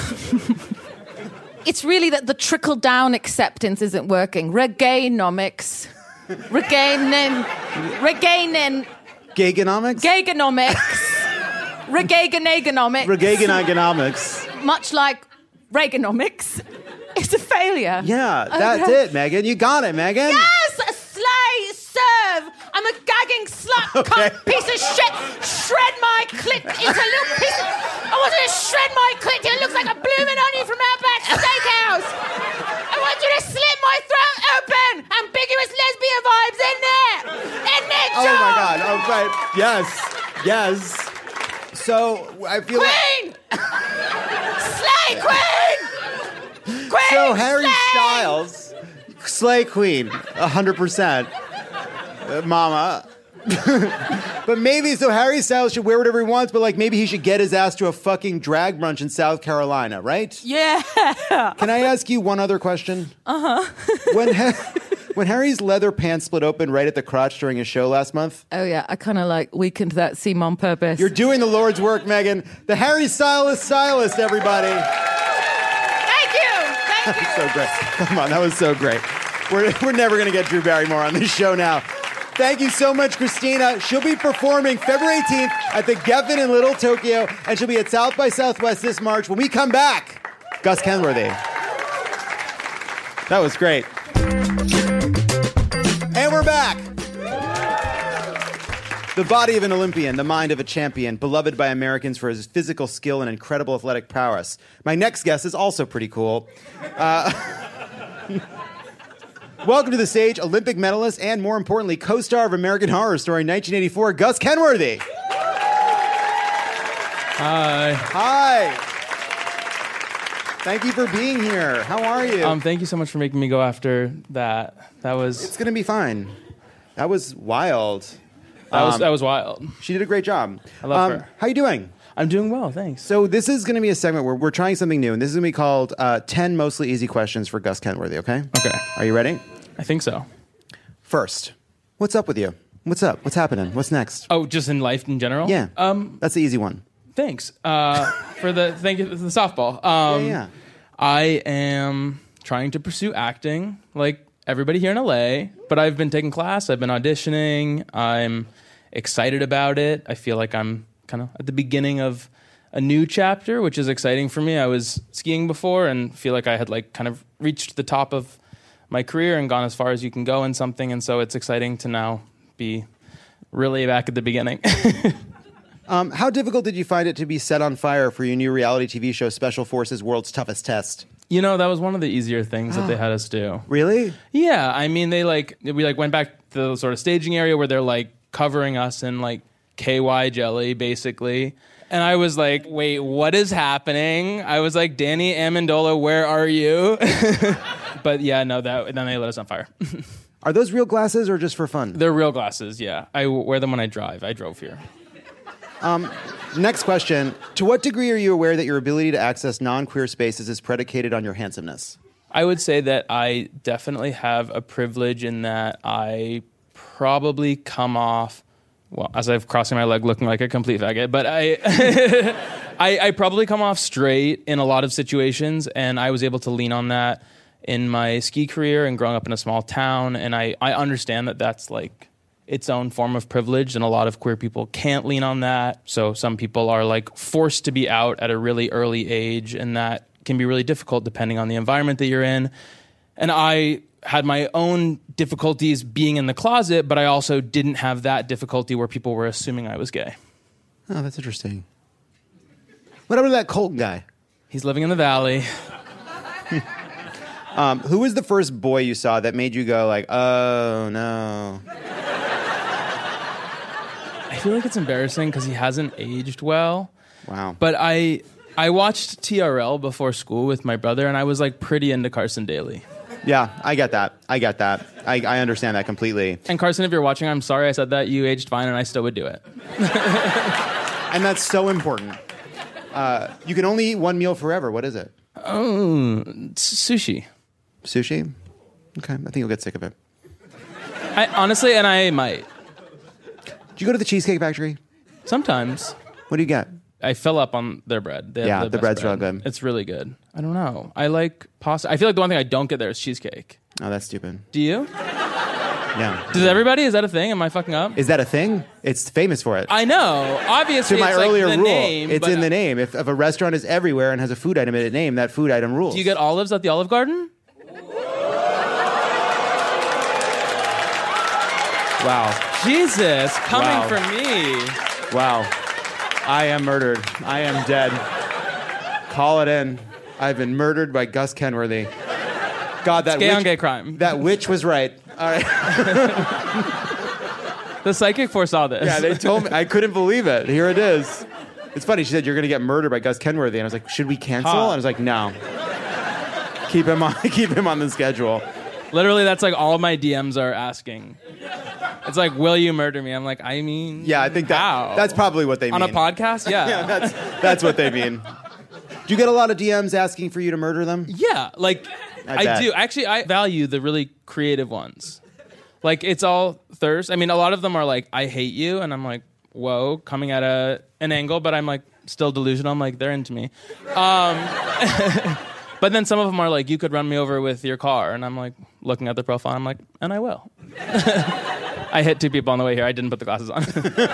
It's really that the trickle-down acceptance isn't working. Reggaenomics. Regaining. Gaygonomics? Gaygonomics. Reggaegonomics. Reggaegonomics. Much like Reaganomics. It's a failure. Yeah, that's it, Megan. You got it, Megan. Yes! Slay, serve! I'm a gagging slut, cunt, piece of shit! Shred my clit into little pieces! I want you to shred my clit till it looks like a blooming onion from Outback Steakhouse! I want you to slit my throat open! Ambiguous lesbian vibes in there! In there, John! Oh my God. Oh, right. Yes. So, I feel Queen! Slay, Queen! Queen! So, Harry slay! Styles, slay queen, 100%. Mama. But maybe, so Harry Styles should wear whatever he wants, but like maybe he should get his ass to a fucking drag brunch in South Carolina, right? Yeah. Can I ask you one other question? When Harry's leather pants split open right at the crotch during his show last month. Oh, yeah. I kind of like weakened that seam on purpose. You're doing the Lord's work, Megan. The Harry Styles stylist, everybody. Thank you. That was so great. Come on, that was so great. We're never going to get Drew Barrymore on this show now. Thank you so much, Christina. She'll be performing February 18th at the Geffen in Little Tokyo, and she'll be at South by Southwest this March. When we come back, Gus Kenworthy. That was great. And we're back. The body of an Olympian, the mind of a champion, beloved by Americans for his physical skill and incredible athletic prowess. My next guest is also pretty cool. Welcome to the stage, Olympic medalist and, more importantly, co-star of American Horror Story 1984, Gus Kenworthy. Hi. Hi. Thank you for being here. How are you? Thank you so much for making me go after that. It's going to be fine. That was wild. That was wild. She did a great job. I love her. How you doing? I'm doing well, thanks. So this is going to be a segment where we're trying something new, and this is going to be called 10 Mostly Easy Questions for Gus Kenworthy, okay? Okay. Are you ready? I think so. First, what's up with you? What's up? What's happening? What's next? Oh, just in life in general? Yeah. That's the easy one. Thanks. Thank you for the softball. Yeah. I am trying to pursue acting like everybody here in LA, but I've been taking class, I've been auditioning, I'm excited about it. I feel like I'm kind of at the beginning of a new chapter, which is exciting for me. I was skiing before and feel like I had like kind of reached the top of my career and gone as far as you can go in something, and so it's exciting to now be really back at the beginning. How difficult did you find it to be set on fire for your new reality TV show, Special Forces World's Toughest Test? You know, that was one of the easier things that they had us do. Really? Yeah, I mean, we went back to the sort of staging area where they're like covering us in like KY jelly, basically. And I was like, wait, what is happening? I was like, Danny Amendola, where are you? But yeah, no, then they lit us on fire. Are those real glasses or just for fun? They're real glasses, yeah. I wear them when I drive. I drove here. Next question. To what degree are you aware that your ability to access non-queer spaces is predicated on your handsomeness? I would say that I definitely have a privilege in that I probably come off, well, as I'm crossing my leg looking like a complete faggot, but I probably come off straight in a lot of situations, and I was able to lean on that in my ski career and growing up in a small town, and I understand that that's like its own form of privilege, and a lot of queer people can't lean on that. So some people are like forced to be out at a really early age, and that can be really difficult depending on the environment that you're in. And I had my own difficulties being in the closet, but I also didn't have that difficulty where people were assuming I was gay. Oh, that's interesting. What happened to that Colton guy? He's living in the valley. Who was the first boy you saw that made you go like, oh, no? I feel like it's embarrassing because he hasn't aged well. Wow. But I watched TRL before school with my brother, and I was like pretty into Carson Daly. Yeah, I get that. I understand that completely. And Carson, if you're watching, I'm sorry I said that. You aged fine, and I still would do it. And that's so important. You can only eat one meal forever. What is it? Oh, sushi. Sushi? Okay, I think you'll get sick of it. Honestly, and I might. Do you go to the Cheesecake Factory? Sometimes. What do you get? I fill up on their bread. The bread's real good. It's really good. I don't know. I like pasta. I feel like the one thing I don't get there is cheesecake. Oh, that's stupid. Do you? Yeah. Does everybody? Is that a thing? Am I fucking up? Is that a thing? It's famous for it. I know. Obviously, to my it's earlier like the rule, name. it's but in the name. If a restaurant is everywhere and has a food item in its name, that food item rules. Do you get olives at the Olive Garden? Wow. Jesus, coming Wow. from me. Wow. I am murdered. I am dead. Call it in. I've been murdered by Gus Kenworthy. God, that It's gay witch, on gay crime. That witch was right. All right. The psychic foresaw this. Yeah, they told me. I couldn't believe it. Here it is. It's funny. She said, you're going to get murdered by Gus Kenworthy. And I was like, should we cancel? Huh. And I was like, no. Keep him on the schedule. Literally, that's like all my DMs are asking. It's like, will you murder me? I'm like, I mean, Yeah, I think that's probably what they mean. on a podcast? Yeah. Yeah, that's what they mean. Do you get a lot of DMs asking for you to murder them? Yeah, like I I bet. do. Actually, I value the really creative ones. Like it's all thirst. I mean, a lot of them are like, I hate you, and I'm like, whoa, coming at an angle, but I'm like still delusional. I'm like, they're into me. But then some of them are like, you could run me over with your car, and I'm like looking at the profile. I'm like, and I will. I hit 2 people on the way here. I didn't put the glasses on.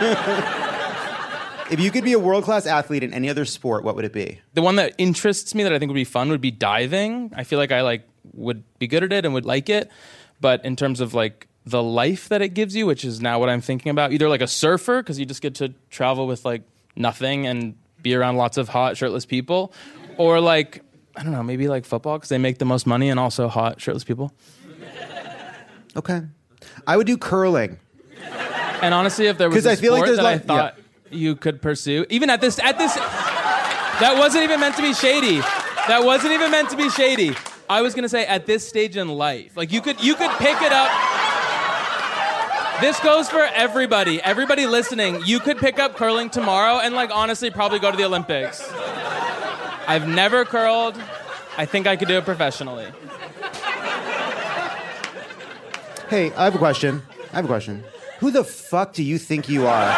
If you could be a world-class athlete in any other sport, what would it be? The one that interests me that I think would be fun would be diving. I feel like I would be good at it and would like it. But in terms of like the life that it gives you, which is now what I'm thinking about, either like a surfer, because you just get to travel with like nothing and be around lots of hot shirtless people, or like, I don't know, maybe like football, because they make the most money and also hot shirtless people. Okay. I would do curling. And honestly, if there was 'Cause a I feel like sport there's that I thought you could pursue, even at this, that wasn't even meant to be shady. That wasn't even meant to be shady. I was gonna say at this stage in life, like you could pick it up. This goes for everybody. Everybody listening, you could pick up curling tomorrow and like honestly probably go to the Olympics. I've never curled. I think I could do it professionally. Hey, I have a question. Who the fuck do you think you are?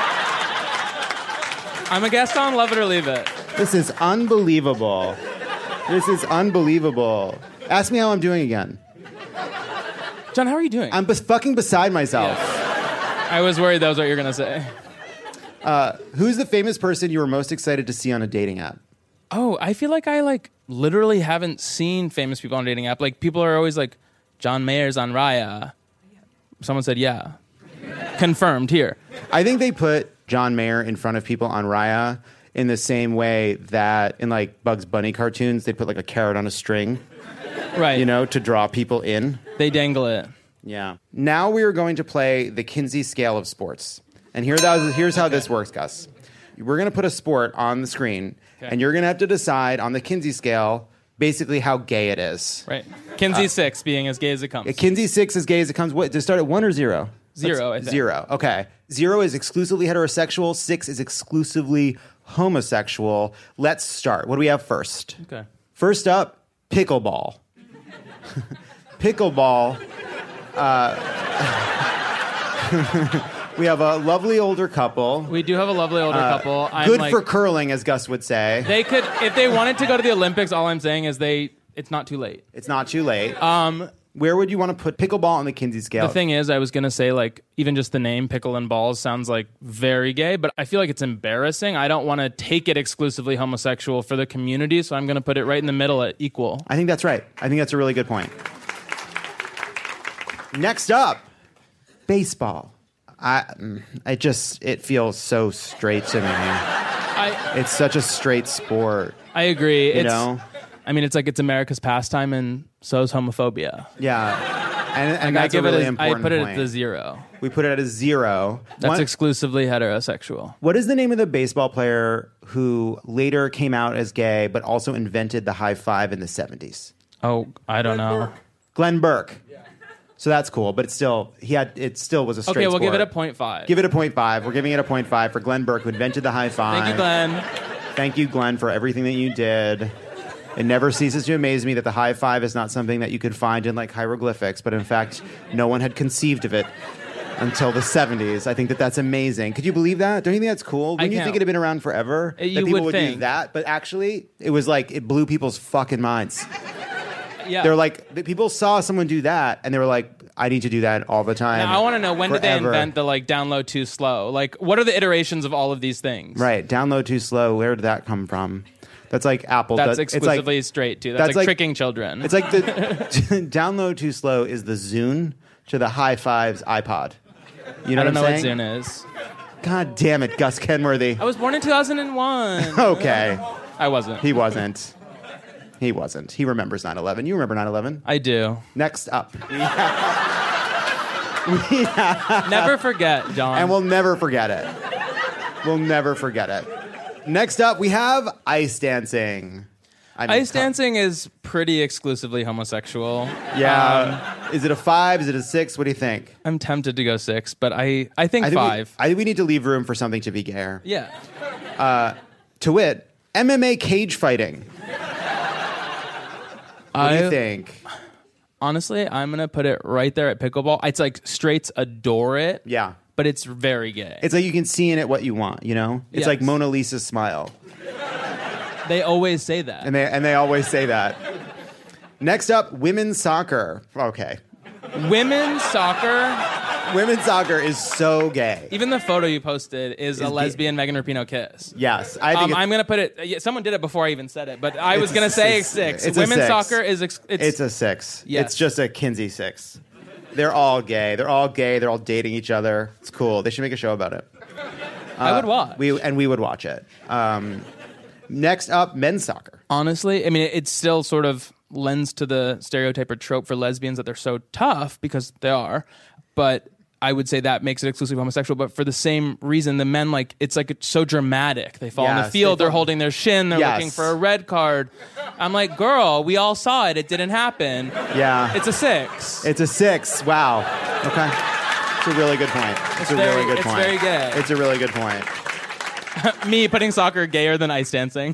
I'm a guest on Love It or Leave It. This is unbelievable. Ask me how I'm doing again. John, how are you doing? I'm fucking beside myself. Yes. I was worried that was what you were going to say. Who's the famous person you were most excited to see on a dating app? Oh, I feel like I literally haven't seen famous people on a dating app. Like people are always like, John Mayer's on Raya. Someone said, yeah. Confirmed here. I think they put John Mayer in front of people on Raya in the same way that in like Bugs Bunny cartoons, they put like a carrot on a string. Right. You know, to draw people in. They dangle it. Yeah. Now we are going to play the Kinsey scale of sports. And here's how this works, Gus. We're going to put a sport on the screen, and you're going to have to decide on the Kinsey scale basically how gay it is. Right. Kinsey 6 being as gay as it comes. Kinsey 6 as gay as it comes. What, does it start at 1 or 0? 0, I think. 0. Okay. 0 is exclusively heterosexual. 6 is exclusively homosexual. Let's start. What do we have first? Okay. First up, pickleball. Pickleball. We have a lovely older couple. We do have a lovely older couple. Good for curling, as Gus would say. They could, if they wanted to go to the Olympics, all I'm saying is it's not too late. It's not too late. Where would you want to put pickleball on the Kinsey scale? The thing is, I was going to say, like, even just the name Pickle and Balls sounds like very gay, but I feel like it's embarrassing. I don't want to take it exclusively homosexual for the community, so I'm going to put it right in the middle at equal. I think that's right. I think that's a really good point. Next up, baseball. It feels so straight to me. It's such a straight sport. I agree. You know? I mean, it's like it's America's pastime, and so is homophobia. Yeah. And that's a really important I put it point. at the 0. We put it at a 0. That's exclusively heterosexual. What is the name of the baseball player who later came out as gay, but also invented the high five in the 70s? Oh, I don't know. Glenn Burke. So that's cool, but it still was a straight Okay, we'll sport. give it a 0.5. Give it a 0.5. We're giving it a 0.5 for Glenn Burke, who invented the high five. Thank you, Glenn. Thank you, Glenn, for everything that you did. It never ceases to amaze me that the high five is not something that you could find in like hieroglyphics, but in fact, no one had conceived of it until the 70s. I think that's amazing. Could you believe that? Don't you think that's cool? Wouldn't you think it had been around forever? You that people would do think. that, but actually, it was like it blew people's fucking minds. Yeah. They're like, people saw someone do that, and they were like, I need to do that all the time. Now, I want to know, when did they forever. invent the download too slow? Like, what are the iterations of all of these things? Right, download too slow. Where did that come from? That's like Apple. That's it's exclusively straight too. That's like tricking children. It's like the download too slow is the Zune to the High Fives iPod. You know I don't know what what I'm saying? Zune is. God damn it, Gus Kenworthy. I was born in 2001. Okay. I wasn't. He wasn't. He wasn't. He remembers 9/11. You remember 9/11? I do. Next up. Never forget, John. And we'll never forget it. We'll never forget it. Next up, we have ice dancing. Ice dancing is pretty exclusively homosexual. Yeah. Is it a 5? Is it a 6? What do you think? I'm tempted to go 6, but I think 5. I think we need to leave room for something to be gayer. Yeah. To wit, MMA cage fighting. What do you think? Honestly, I'm going to put it right there at pickleball. It's like straights adore it. Yeah. But it's very gay. It's like you can see in it what you want, you know? It's Yes. like Mona Lisa's smile. They always say that. And they always say that. Next up, women's soccer. Okay. Women's soccer? Women's soccer is so gay. Even the photo you posted is a gay. lesbian Megan Rapinoe kiss. Yes. I think I'm going to put it... Someone did it before I even said it, but I was going to say 6. It's a Women's 6. soccer is... It's a 6. Yes. It's just a Kinsey 6. They're all gay. They're all gay. They're all dating each other. It's cool. They should make a show about it. I would watch. We would watch it. Next up, men's soccer. Honestly, I mean, it still sort of lends to the stereotype or trope for lesbians that they're so tough, because they are, but I would say that makes it exclusively homosexual. But for the same reason, the men, it's so dramatic. They fall in the field, they're holding their shin, they're looking for a red card. I'm like, girl, we all saw it. It didn't happen. Yeah. It's a 6. It's a 6. Wow. Okay. It's a really good point. It's a really good point. It's very gay. It's a really good point. Me putting soccer gayer than ice dancing.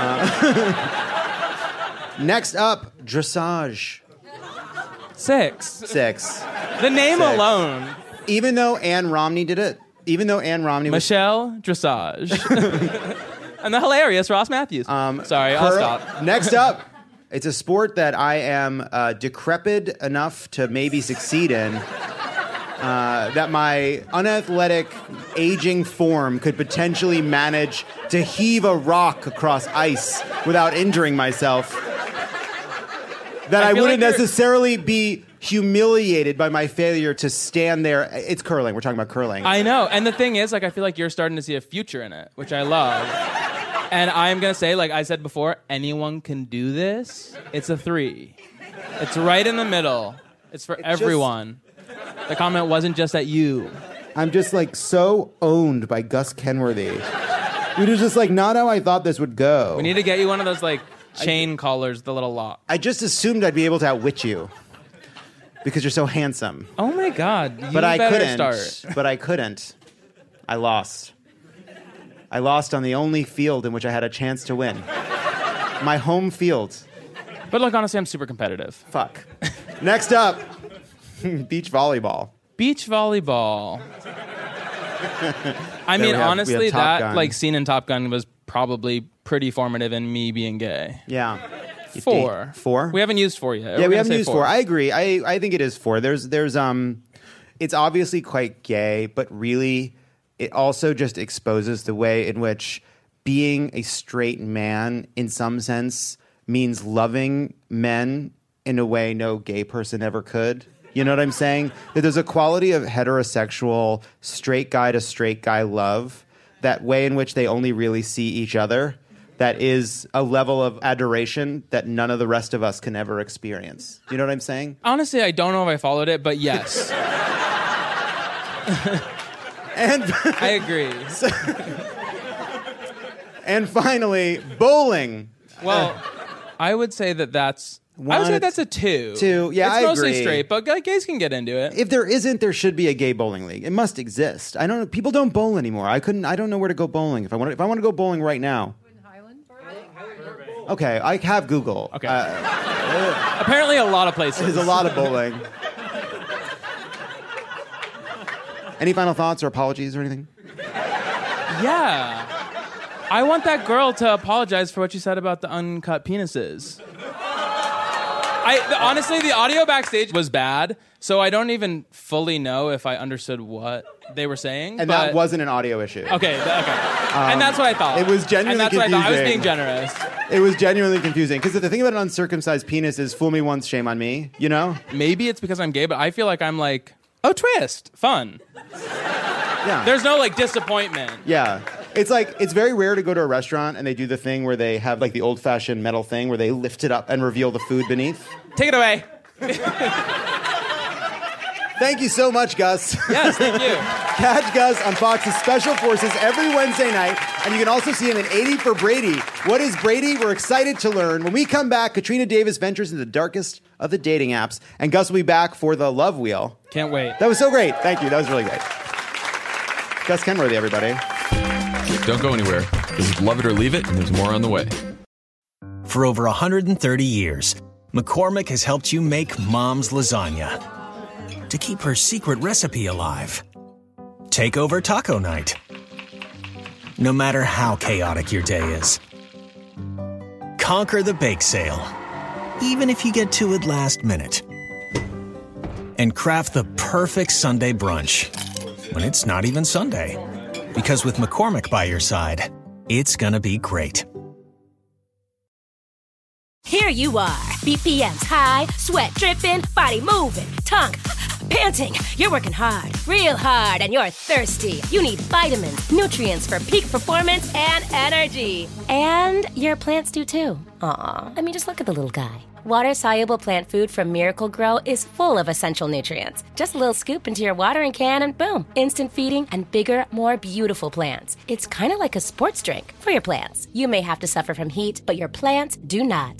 Next up, dressage. 6. 6. The name 6. alone. Even though Ann Romney did it. Even though Ann Romney was... Michelle Dressage. And the hilarious Ross Matthews. Sorry, I'll stop. Next up, it's a sport that I am decrepit enough to maybe succeed in. That my unathletic, aging form could potentially manage to heave a rock across ice without injuring myself. That I wouldn't necessarily be humiliated by my failure to stand there. It's curling. We're talking about curling. I know. And the thing is, I feel like you're starting to see a future in it, which I love. And I'm going to say, like I said before, anyone can do this. It's a 3. It's right in the middle. It's for everyone. The comment wasn't just at you. I'm just so owned by Gus Kenworthy. It was just not how I thought this would go. We need to get you one of those chain collars, the little lock. I just assumed I'd be able to outwit you because you're so handsome. Oh my God! But I couldn't. Start. But I couldn't. I lost. I lost on the only field in which I had a chance to win. My home field. But honestly, I'm super competitive. Fuck. Next up, beach volleyball. Beach volleyball. I mean, honestly, that scene in Top Gun was probably pretty formative in me being gay. Yeah. 4. 4? We haven't used 4 yet. Yeah, we haven't used 4. I agree. I think it is 4. There's it's obviously quite gay, but really it also just exposes the way in which being a straight man in some sense means loving men in a way no gay person ever could. You know what I'm saying? That there's a quality of heterosexual straight guy to straight guy love, that way in which they only really see each other, that is a level of adoration that none of the rest of us can ever experience. You know what I'm saying? Honestly, I don't know if I followed it, but yes. And I agree. And finally, bowling. Well, I would say that's... I would say that's a 2. 2, yeah, I agree. It's mostly straight, but gays can get into it. If there isn't, there should be a gay bowling league. It must exist. I don't know. People don't bowl anymore. I don't know where to go bowling. If I want to go bowling right now. Okay, I have Google. Okay. Apparently, a lot of places. There's a lot of bowling. Any final thoughts or apologies or anything? Yeah. I want that girl to apologize for what she said about the uncut penises. Honestly, the audio backstage was bad, so I don't even fully know if I understood what they were saying. And that wasn't an audio issue. Okay. And that's what I thought. It was genuinely confusing. What I thought. I was being generous. It was genuinely confusing. Because the thing about an uncircumcised penis is fool me once, shame on me, you know? Maybe it's because I'm gay, but I feel like I'm like, oh, twist, fun. Yeah. There's no like disappointment. Yeah. It's like, it's very rare to go to a restaurant and they do the thing where they have like the old-fashioned metal thing where they lift it up and reveal the food beneath. Take it away. Thank you so much, Gus. Yes, thank you. Catch Gus on Fox's Special Forces every Wednesday night, and you can also see him in 80 for Brady. What is Brady? We're excited to learn. When we come back, Katrina Davis ventures into the darkest of the dating apps, and Gus will be back for the Love Wheel. Can't wait. That was so great. Thank you. That was really great. Gus Kenworthy, everybody. Don't go anywhere. This is Love It or Leave It, and there's more on the way. For over 130 years, McCormick has helped you make Mom's lasagna to keep her secret recipe alive. Take over taco night. No matter how chaotic your day is. Conquer the bake sale, even if you get to it last minute. And craft the perfect Sunday brunch when it's not even Sunday. Because with McCormick by your side, it's gonna be great. Here you are, BPMs high, sweat dripping, body moving, tongue panting. You're working hard, real hard, and you're thirsty. You need vitamins, nutrients for peak performance and energy. And your plants do too. Aw, I mean, just look at the little guy. Water-soluble plant food from Miracle Grow is full of essential nutrients. Just a little scoop into your watering can and boom, instant feeding and bigger, more beautiful plants. It's kind of like a sports drink for your plants. You may have to suffer from heat, but your plants do not.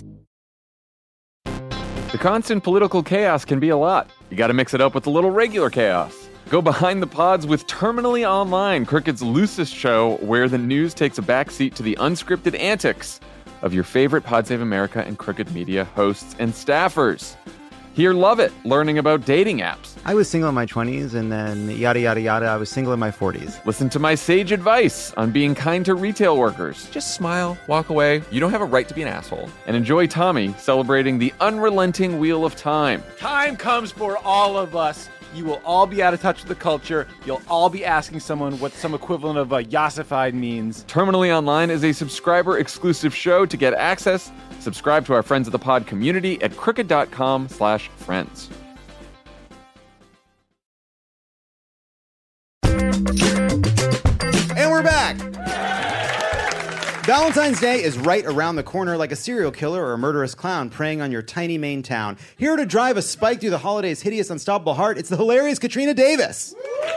The constant political chaos can be a lot. You gotta mix it up with a little regular chaos. Go behind the pods with Terminally Online, Crooked's loosest show where the news takes a backseat to the unscripted antics of your favorite Pod Save America and Crooked Media hosts and staffers. Hear Love It, learning about dating apps. I was single in my 20s, and then yada, yada, yada, I was single in my 40s. Listen to my sage advice on being kind to retail workers. Just smile, walk away. You don't have a right to be an asshole. And enjoy Tommy celebrating the unrelenting Wheel of Time. Time comes for all of us. You will all be out of touch with the culture. You'll all be asking someone what some equivalent of yassified means. Terminally Online is a subscriber-exclusive show. To get access, subscribe to our Friends of the Pod community at crooked.com/friends. And we're back. Valentine's Day is right around the corner, like a serial killer or a murderous clown preying on your tiny Maine town. Here to drive a spike through the holidays' hideous, unstoppable heart, it's the hilarious Katrina Davis.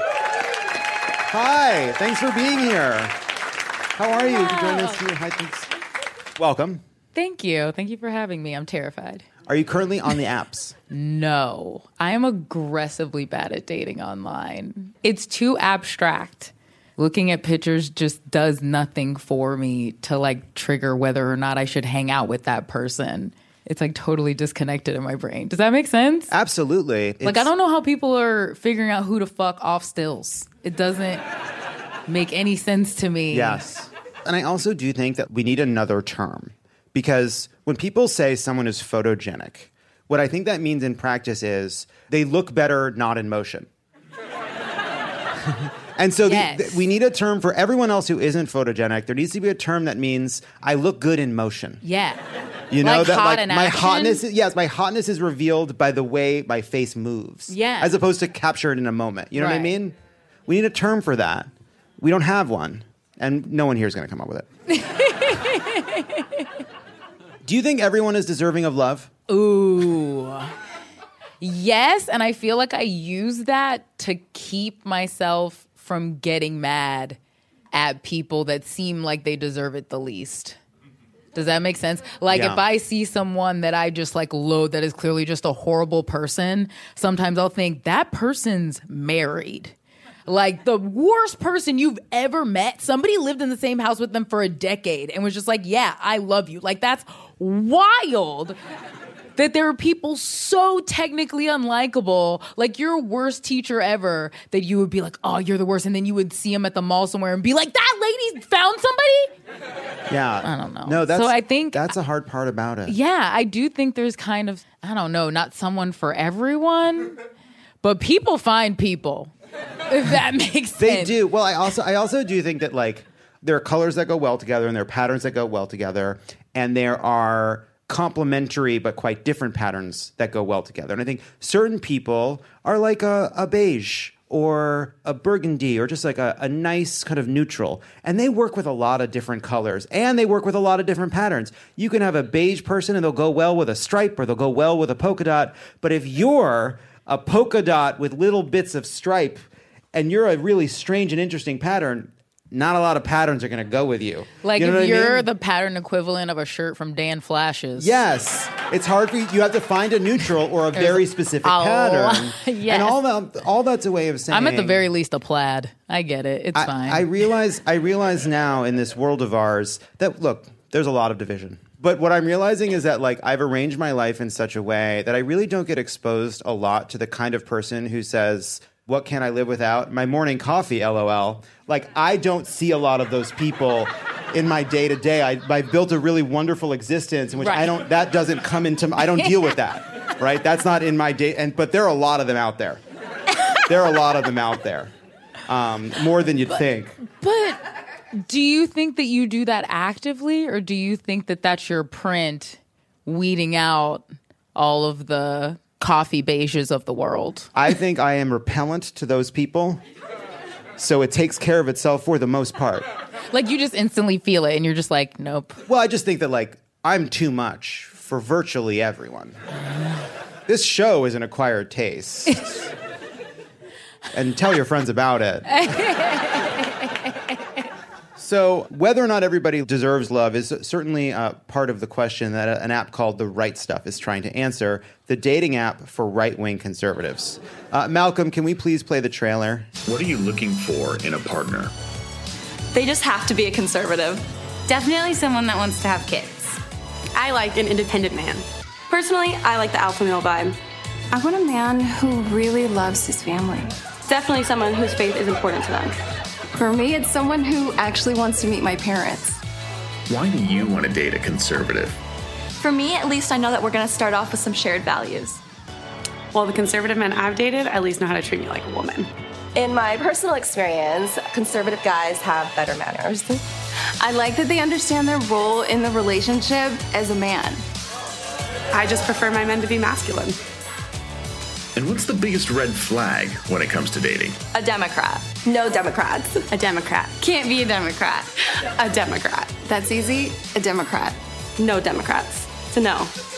Hi, thanks for being here. How are you? You can join us here. Hi, thanks. Welcome. Thank you. Thank you for having me. I'm terrified. Are you currently on the apps? No. I am aggressively bad at dating online. It's too abstract. Looking at pictures just does nothing for me to like trigger whether or not I should hang out with that person. It's like totally disconnected in my brain. Does that make sense? Absolutely. Like I don't know how people are figuring out who to fuck off stills. It doesn't make any sense to me. Yes. And I also do think that we need another term, because when people say someone is photogenic, what I think that means in practice is they look better not in motion. And so we need a term for everyone else who isn't photogenic. There needs to be a term that means I look good in motion. Yeah. You know, like that hot like in my action? hotness, my hotness is revealed by the way my face moves. Yeah. As opposed to captured in a moment. You know what I Right. mean? We need a term for that. We don't have one. And no one here is going to come up with it. Do you think everyone is deserving of love? Ooh. Yes, and I feel like I use that to keep myself from getting mad at people that seem like they deserve it the least. Does that make sense? Like Yeah. if I see someone that I just like loathe that is clearly just a horrible person, sometimes I'll think that person's married. Like the worst person you've ever met. Somebody lived in the same house with them for a decade and was just like, yeah, I love you. Like that's wild. that there are people so technically unlikable, like your worst teacher ever, that you would be like, oh, you're the worst. And then you would see him at the mall somewhere and be like, that lady found somebody? Yeah. I don't know. No, So I think that's a hard part about it. Yeah, I do think there's kind of, I don't know, not someone for everyone, but people find people, if that makes sense. They do. Well, I also do think that, like, there are colors that go well together and there are patterns that go well together, and there are complementary but quite different patterns that go well together. And I think certain people are like a beige or a burgundy or just like a nice kind of neutral. And they work with a lot of different colors and they work with a lot of different patterns. You can have a beige person and they'll go well with a stripe or they'll go well with a polka dot. But if you're a polka dot with little bits of stripe and you're a really strange and interesting pattern, not a lot of patterns are going to go with you. Like, you know if you're I mean? the pattern equivalent of a shirt from Dan Flashes. Yes. It's hard for you. You have to find a neutral or a very specific pattern. Yes. And all that's a way of saying... I'm at the very least a plaid. I get it. It's fine. I realize now in this world of ours that, look, there's a lot of division. But what I'm realizing is that, like, I've arranged my life in such a way that I really don't get exposed a lot to the kind of person who says, what can I live without? My morning coffee, LOL. Like, I don't see a lot of those people in my day-to-day. I built a really wonderful existence in which that doesn't come into, I don't deal with that, right? That's not in my day, but there are a lot of them out there. There are a lot of them out there. More than you'd think. But do you think that you do that actively, or do you think that that's your print weeding out all of the coffee beiges of the world? I think I am repellent to those people, so it takes care of itself for the most part. Like, you just instantly feel it and you're just like, nope. Well, I just think that, like, I'm too much for virtually everyone. This show is an acquired taste. And tell your friends about it. So whether or not everybody deserves love is certainly part of the question that an app called The Right Stuff is trying to answer, the dating app for right-wing conservatives. Malcolm, can we please play the trailer? What are you looking for in a partner? They just have to be a conservative. Definitely someone that wants to have kids. I like an independent man. Personally, I like the alpha male vibe. I want a man who really loves his family. Definitely someone whose faith is important to them. For me, it's someone who actually wants to meet my parents. Why do you want to date a conservative? For me, at least I know that we're going to start off with some shared values. Well, the conservative men I've dated at least know how to treat me like a woman. In my personal experience, conservative guys have better manners. I like that they understand their role in the relationship as a man. I just prefer my men to be masculine. And what's the biggest red flag when it comes to dating? A Democrat. No Democrats. A Democrat. Can't be a Democrat. A Democrat. That's easy. A Democrat. No Democrats. It's a no.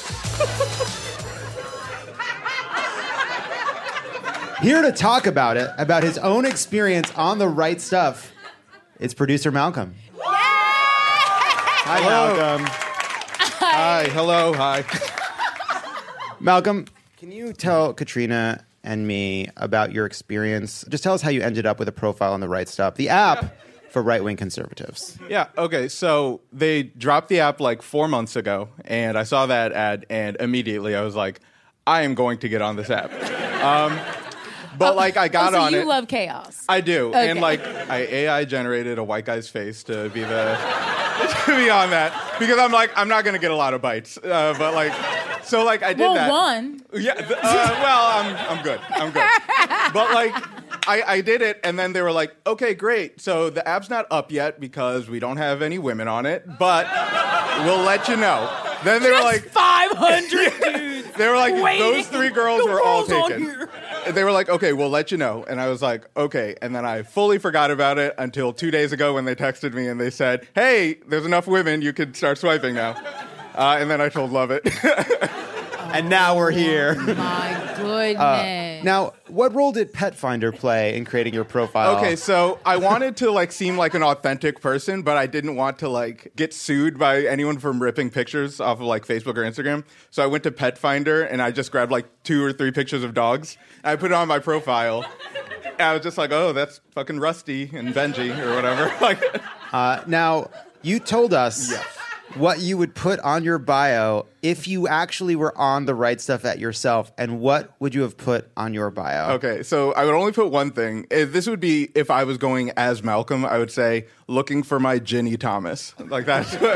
Here to talk about it, about his own experience on The Right Stuff, it's producer Malcolm. Yay! Hi, Malcolm. Hi, hello, hi. Malcolm, can you tell Katrina and me about your experience? Just tell us how you ended up with a profile on The Right Stuff, the app for right-wing conservatives. Yeah, okay, so they dropped the app like 4 months ago, and I saw that ad, and immediately I was like, I am going to get on this app. But like I got on it. So you love chaos. I do. Okay. And like I AI generated a white guy's face to be the to be on that because I'm like I'm not going to get a lot of bites. But like so like I did that. Well, one. Yeah. Well, I'm good. I'm good. But like I did it and then they were like, "Okay, great. So the app's not up yet because we don't have any women on it, but we'll let you know." Then they were like 500 dudes. They were like waiting. those 3 girls were all girls on taken. here. They were like, okay, we'll let you know. And I was like, okay. And then I fully forgot about it until 2 days ago when they texted me and they said, hey, there's enough women. You can start swiping now. And then I told Lovett. And now we're here. My goodness. Now, what role did Pet Finder play in creating your profile? Okay, so I wanted to like seem like an authentic person, but I didn't want to like get sued by anyone from ripping pictures off of like Facebook or Instagram. So I went to Pet Finder and I just grabbed like 2 or 3 pictures of dogs. And I put it on my profile. And I was just like, oh, that's fucking Rusty and Benji or whatever. Like, now, you told us what you would put on your bio if you actually were on the right stuff at yourself, and what would you have put on your bio? Okay, so I would only put one thing. This would be if I was going as Malcolm, I would say, looking for my Ginny Thomas. Like that's because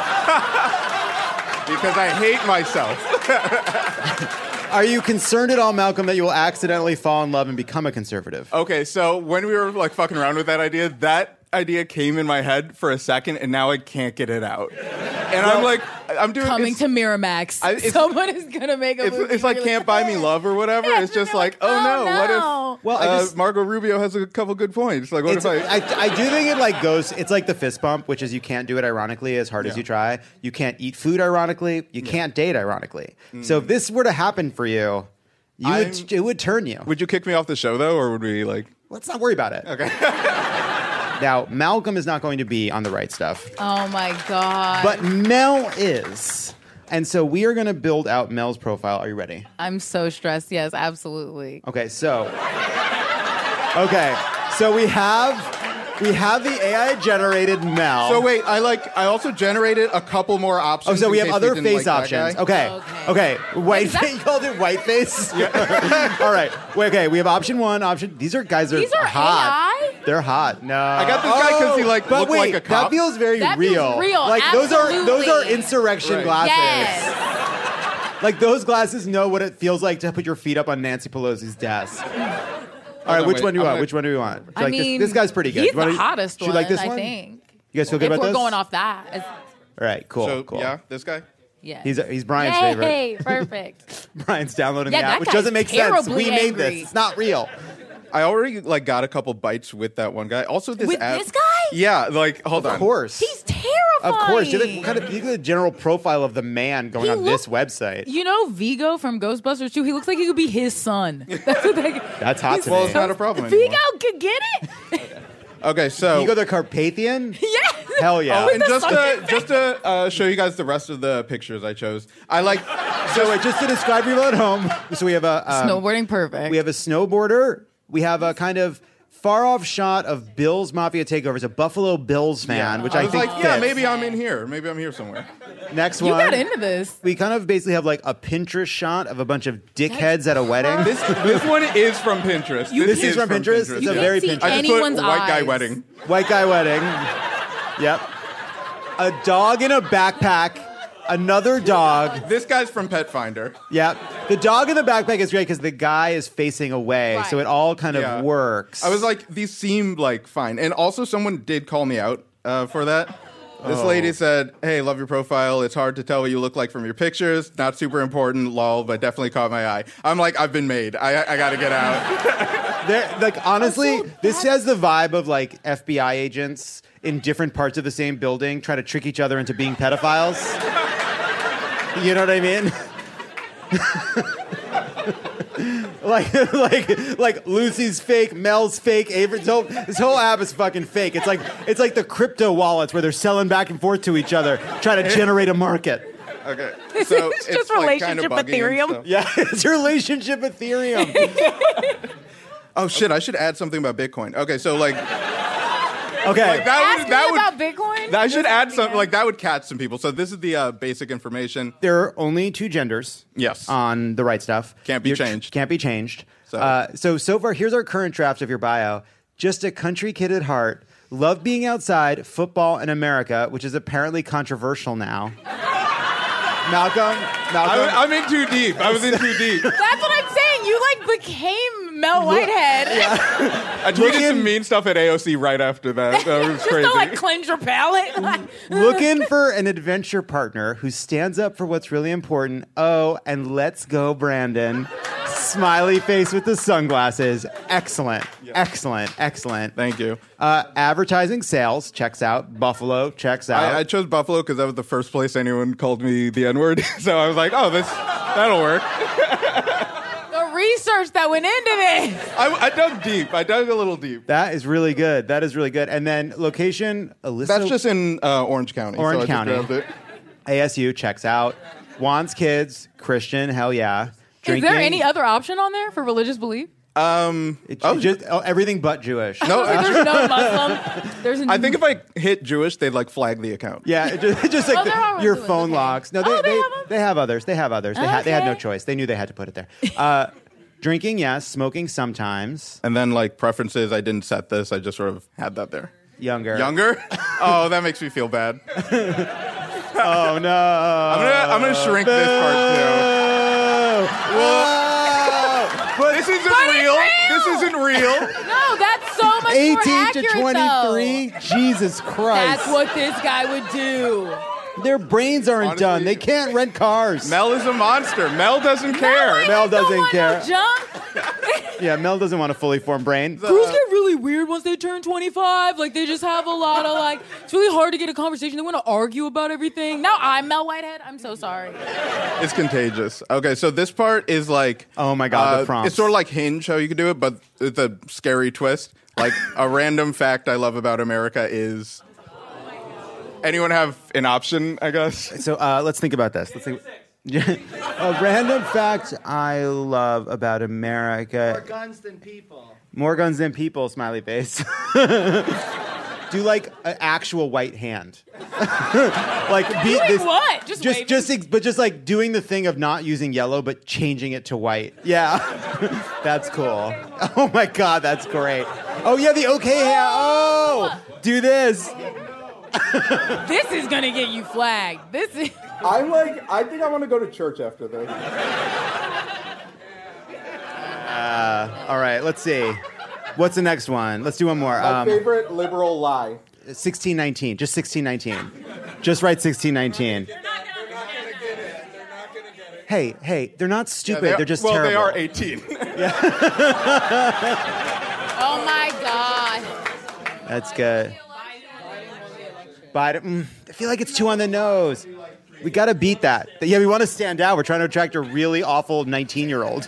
I hate myself. Are you concerned at all, Malcolm, that you will accidentally fall in love and become a conservative? Okay, so when we were like fucking around with that idea came in my head for a second, and now I can't get it out. And I'm doing coming to Miramax. Someone is gonna make a movie. It's like Can't Buy Me Love or whatever. Yeah, it's just like, oh no, what if Margot Rubio has a couple good points? Like, what if I do think it goes. It's like the fist bump, which is you can't do it ironically as hard as you try. You can't eat food ironically. You can't date ironically. So if this were to happen for you, it would turn you. Would you kick me off the show though, or would we like? Let's not worry about it. Okay. Now, Malcolm is not going to be on the right stuff. Oh, my God. But Mel is. And so we are going to build out Mel's profile. Are you ready? I'm so stressed. Yes, absolutely. Okay, so we have the AI-generated Mel. So wait, I also generated a couple more options. Oh, so we have other face like options. Okay. White face. You called it white face? Yeah. All right. Wait, okay, we have option one, These are guys These are hot. AI? They're hot. No. I got this guy because he looked like a cop. That feels very that real. Feels real. Like absolutely. those are insurrection glasses. Yes. Like those glasses know what it feels like to put your feet up on Nancy Pelosi's desk. All right, which one do you want? Which one do you want? I mean, this guy's pretty good. He's the hottest one, like this I one? think. You guys feel good about this? If we're going off that. All right, cool. So, cool. yeah, this guy? Yeah. He's Brian's favorite. Hey, perfect. Brian's downloading Yeah, the app, that which guy's doesn't make sense. We terribly made this. angry. It's not real. I already got a couple bites with that one guy. Also, this With app. this guy? Yeah, hold on. Of course. He's terrifying. Of course. You're the general profile of the man going on this website. You know Vigo from Ghostbusters 2? He looks like he could be his son. That's hot to me. Well, it's not a problem Vigo anymore. could get it. Okay, so Vigo the Carpathian? Yes. Hell yeah. And just to show you guys the rest of the pictures I chose, just to describe people at home. So we have a snowboarding perfect. We have a snowboarder. We have a kind of far-off shot of Bills Mafia Takeover. It's a Buffalo Bills fan, which I think fits. maybe I'm in here. Maybe I'm here somewhere. Next You one. got into this. We kind of basically have like a Pinterest shot of a bunch of dickheads at a wedding. This one is from Pinterest. This is from Pinterest? It's You a can't very see Pinterest. I just put anyone's white guy eyes. wedding. White guy wedding. Yep. A dog in a backpack. Another dog. This guy's from Pet Finder. Yep. The dog in the backpack is great because the guy is facing away, Right. so it all kind of works. I was like, these seemed like fine. And also someone did call me out for that. This lady said, hey, love your profile. It's hard to tell what you look like from your pictures. Not super important, lol, but definitely caught my eye. I'm like, I've been made. I got to get out. Honestly, this has the vibe of like FBI agents in different parts of the same building trying to trick each other into being pedophiles. You know what I mean? like Lucy's fake, Mel's fake, Avery's this whole app is fucking fake. It's like the crypto wallets where they're selling back and forth to each other, trying to generate a market. Okay. So It's just relationship Ethereum. Yeah, it's relationship Ethereum. Oh shit, I should add something about Bitcoin. Okay, so Okay. About Bitcoin? I should add some, that would catch some people. So this is the basic information. There are only 2 genders. Yes. On the right stuff. Can't be changed. Can't be changed. So far, here's our current draft of your bio. Just a country kid at heart. Love being outside, football, and America, which is apparently controversial now. Malcolm? I'm in too deep. I was in too deep. That's what I'm saying. You became Mel Whitehead. I tweeted some mean stuff at AOC right after that. That was crazy. Just to cleanse your palate. Looking for an adventure partner who stands up for what's really important. Oh, and let's go, Brandon. Smiley face with the sunglasses. Excellent. Yeah. Excellent. Thank you. Advertising sales checks out. Buffalo checks out. I chose Buffalo because that was the first place anyone called me the N-word. So I was like, oh, that'll work. The research that went into this. I dug deep. I dug a little deep. That is really good. And then location, Alyssa. That's just in Orange County. Orange so County. I just grabbed it. ASU checks out. Juan's kids, Christian, hell yeah. Drinking. Is there any other option on there for religious belief? Everything but Jewish. No, There's no Muslim. I think if I hit Jewish, they'd like flag the account. Yeah, it just like your phone locks. No, they have others. They have others. They had no choice. They knew they had to put it there. Drinking, yes. Smoking, sometimes. And then like preferences, I didn't set this. I just sort of had that there. Younger. Oh, that makes me feel bad. Oh no! I'm gonna shrink this part too. Well, this isn't real. This isn't real. No, that's so much 18 more accurate, to 23. though. Jesus Christ! That's what this guy would do. Their brains aren't done. They can't rent cars. Mel is a monster. Mel doesn't care. Mel doesn't care. No junk. Yeah, Mel doesn't want a fully formed brain. Girls get really weird once they turn 25. Like, they just have a lot of, like, it's really hard to get a conversation. They want to argue about everything. Now I'm Mel Whitehead. I'm so sorry. It's contagious. Okay, so this part is like... Oh, my God, the prompts. It's sort of like Hinge, how you can do it, but it's a scary twist. Like, a random fact I love about America is... Anyone have an option, I guess? So let's think about this. A random fact I love about America. More guns than people. More guns than people, smiley face. Do like an actual white hand. What? Just like doing the thing of not using yellow but changing it to white. Yeah. That's cool. Oh my God, that's great. Oh yeah, the okay hand. Oh, do this. This is gonna get you flagged. I think I want to go to church after this. All right, let's see. What's the next one? Let's do one more. My favorite liberal lie. 1619. Just 1619. Just write 1619. They're not gonna get it. They're not gonna get it. Hey, they're not stupid. They're just terrible. They are 18. Oh my God. That's good. Biden. I feel like it's too on the nose. We got to beat that. Yeah, we want to stand out. We're trying to attract a really awful 19-year-old.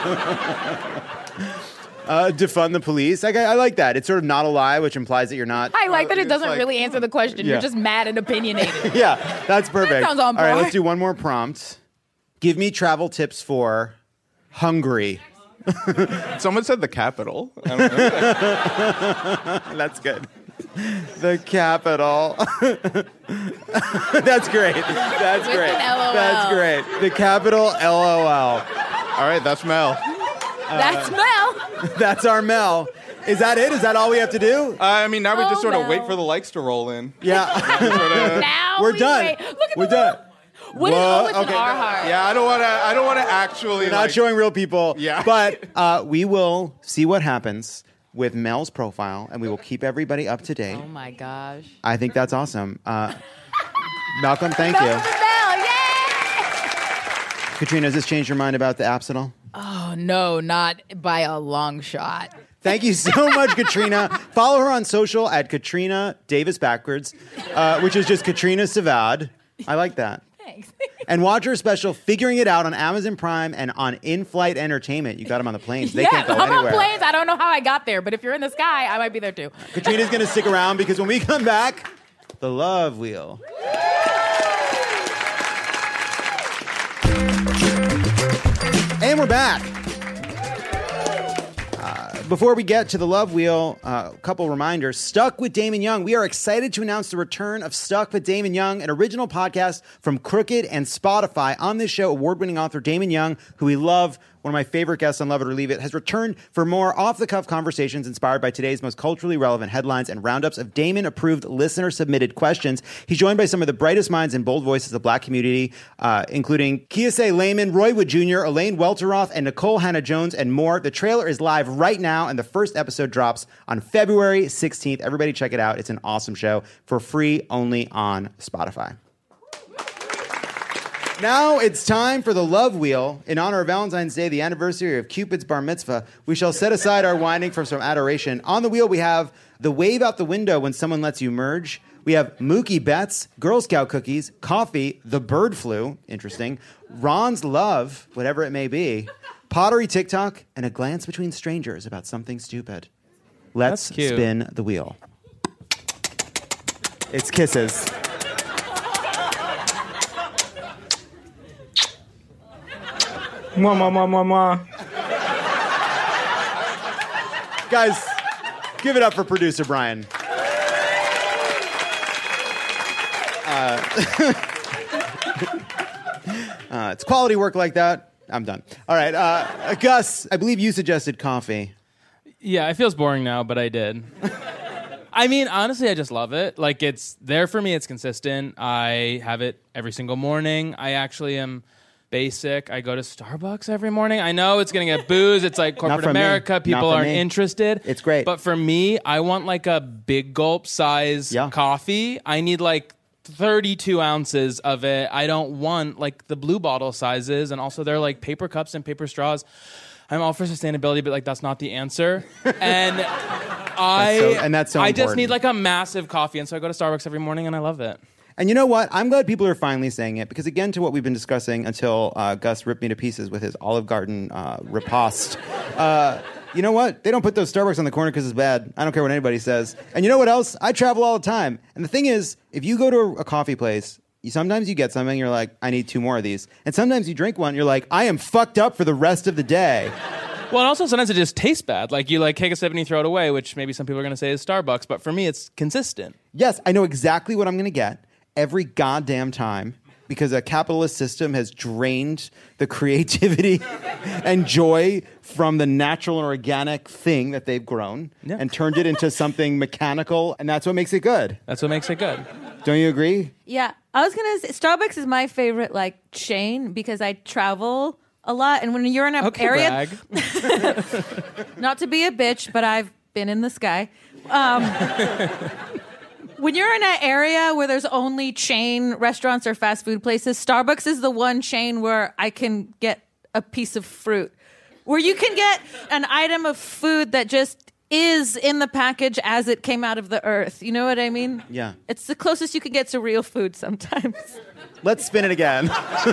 Defund the police. I like that. It's sort of not a lie, which implies that you're not. I like that it doesn't really answer the question. Yeah. You're just mad and opinionated. Yeah, that's perfect. That sounds on board. All right, board. let's do one more prompt. Give me travel tips for Hungary. Someone said the capital. I don't know. That's good. The capital. That's great. That's With great. an LOL. That's great. The capital LOL. All right, that's Mel. That's Mel. That's our Mel. Is that it? Is that all we have to do? I mean, now we just sort of Mel. wait for the likes to roll in. Yeah. Now We're we done. wait. Look at We're the done. What is Whoa, with an R heart? Yeah, I don't want to actually. We're not showing real people. Yeah. But we will see what happens with Mel's profile, and we will keep everybody up to date. Oh my gosh. I think that's awesome. Malcolm, thank Malcolm you. and Mel, yay! Katrina, has this changed your mind about the apps at all? Oh no, not by a long shot. Thank you so much, Katrina. Follow her on social at Katrina Davis backwards, which is just Katrina Savad. I like that. Thanks. And watch her special Figuring It Out on Amazon Prime and on In-Flight Entertainment. You got them on the planes. They can't go I'm anywhere. on planes. I don't know how I got there, but if you're in the sky, I might be there too. Katrina's going to stick around because when we come back, the Love Wheel. And we're back. Before we get to the Love Wheel, a couple reminders. Stuck with Damon Young. We are excited to announce the return of Stuck with Damon Young, an original podcast from Crooked and Spotify. On this show, award-winning author Damon Young, who we love, one of my favorite guests on Love It or Leave It, has returned for more off-the-cuff conversations inspired by today's most culturally relevant headlines and roundups of Damon-approved listener-submitted questions. He's joined by some of the brightest minds and bold voices of the Black community, including Kiese Lehman, Roy Wood Jr., Elaine Welteroth, and Nicole Hannah-Jones, and more. The trailer is live right now, and the first episode drops on February 16th. Everybody check it out. It's an awesome show for free only on Spotify. Now it's time for the Love Wheel. In honor of Valentine's Day, the anniversary of Cupid's bar mitzvah, we shall set aside our whining for some adoration. On the wheel, we have the wave out the window when someone lets you merge. We have Mookie Betts, Girl Scout cookies, coffee, the bird flu, interesting, Ron's love, whatever it may be, pottery TikTok, and a glance between strangers about something stupid. Let's spin the wheel. It's kisses. Mwah, mwah, mwah, mwah, mwah. Guys, give it up for producer Brian. It's quality work like that. I'm done. All right, Gus, I believe you suggested coffee. Yeah, it feels boring now, but I did. I mean, honestly, I just love it. Like, it's there for me. It's consistent. I have it every single morning. I actually am basic. I go to Starbucks every morning. I know it's going to get booze. It's like corporate America. People aren't interested. It's great. But for me, I want like a big gulp size coffee. I need like 32 ounces of it. I don't want like the blue bottle sizes. And also they're like paper cups and paper straws. I'm all for sustainability, but like that's not the answer. And that's so I just important. need like a massive coffee. And so I go to Starbucks every morning and I love it. And you know what? I'm glad people are finally saying it because, again, to what we've been discussing until Gus ripped me to pieces with his Olive Garden riposte. You know what? They don't put those Starbucks on the corner because it's bad. I don't care what anybody says. And you know what else? I travel all the time. And the thing is, if you go to a coffee place, sometimes you get something, you're like, I need 2 more of these. And sometimes you drink one, you're like, I am fucked up for the rest of the day. Well, and also sometimes it just tastes bad. Like you like take a sip and you throw it away, which maybe some people are going to say is Starbucks. But for me, it's consistent. Yes, I know exactly what I'm going to get every goddamn time because a capitalist system has drained the creativity and joy from the natural and organic thing that they've grown and turned it into something mechanical, and that's what makes it good. That's what makes it good. Don't you agree? Yeah. I was going to say, Starbucks is my favorite, like, chain because I travel a lot, and when you're in an area... Not to be a bitch, but I've been in the sky. When you're in an area where there's only chain restaurants or fast food places, Starbucks is the one chain where I can get a piece of fruit. Where you can get an item of food that just is in the package as it came out of the earth. You know what I mean? Yeah. It's the closest you can get to real food sometimes. Let's spin it again.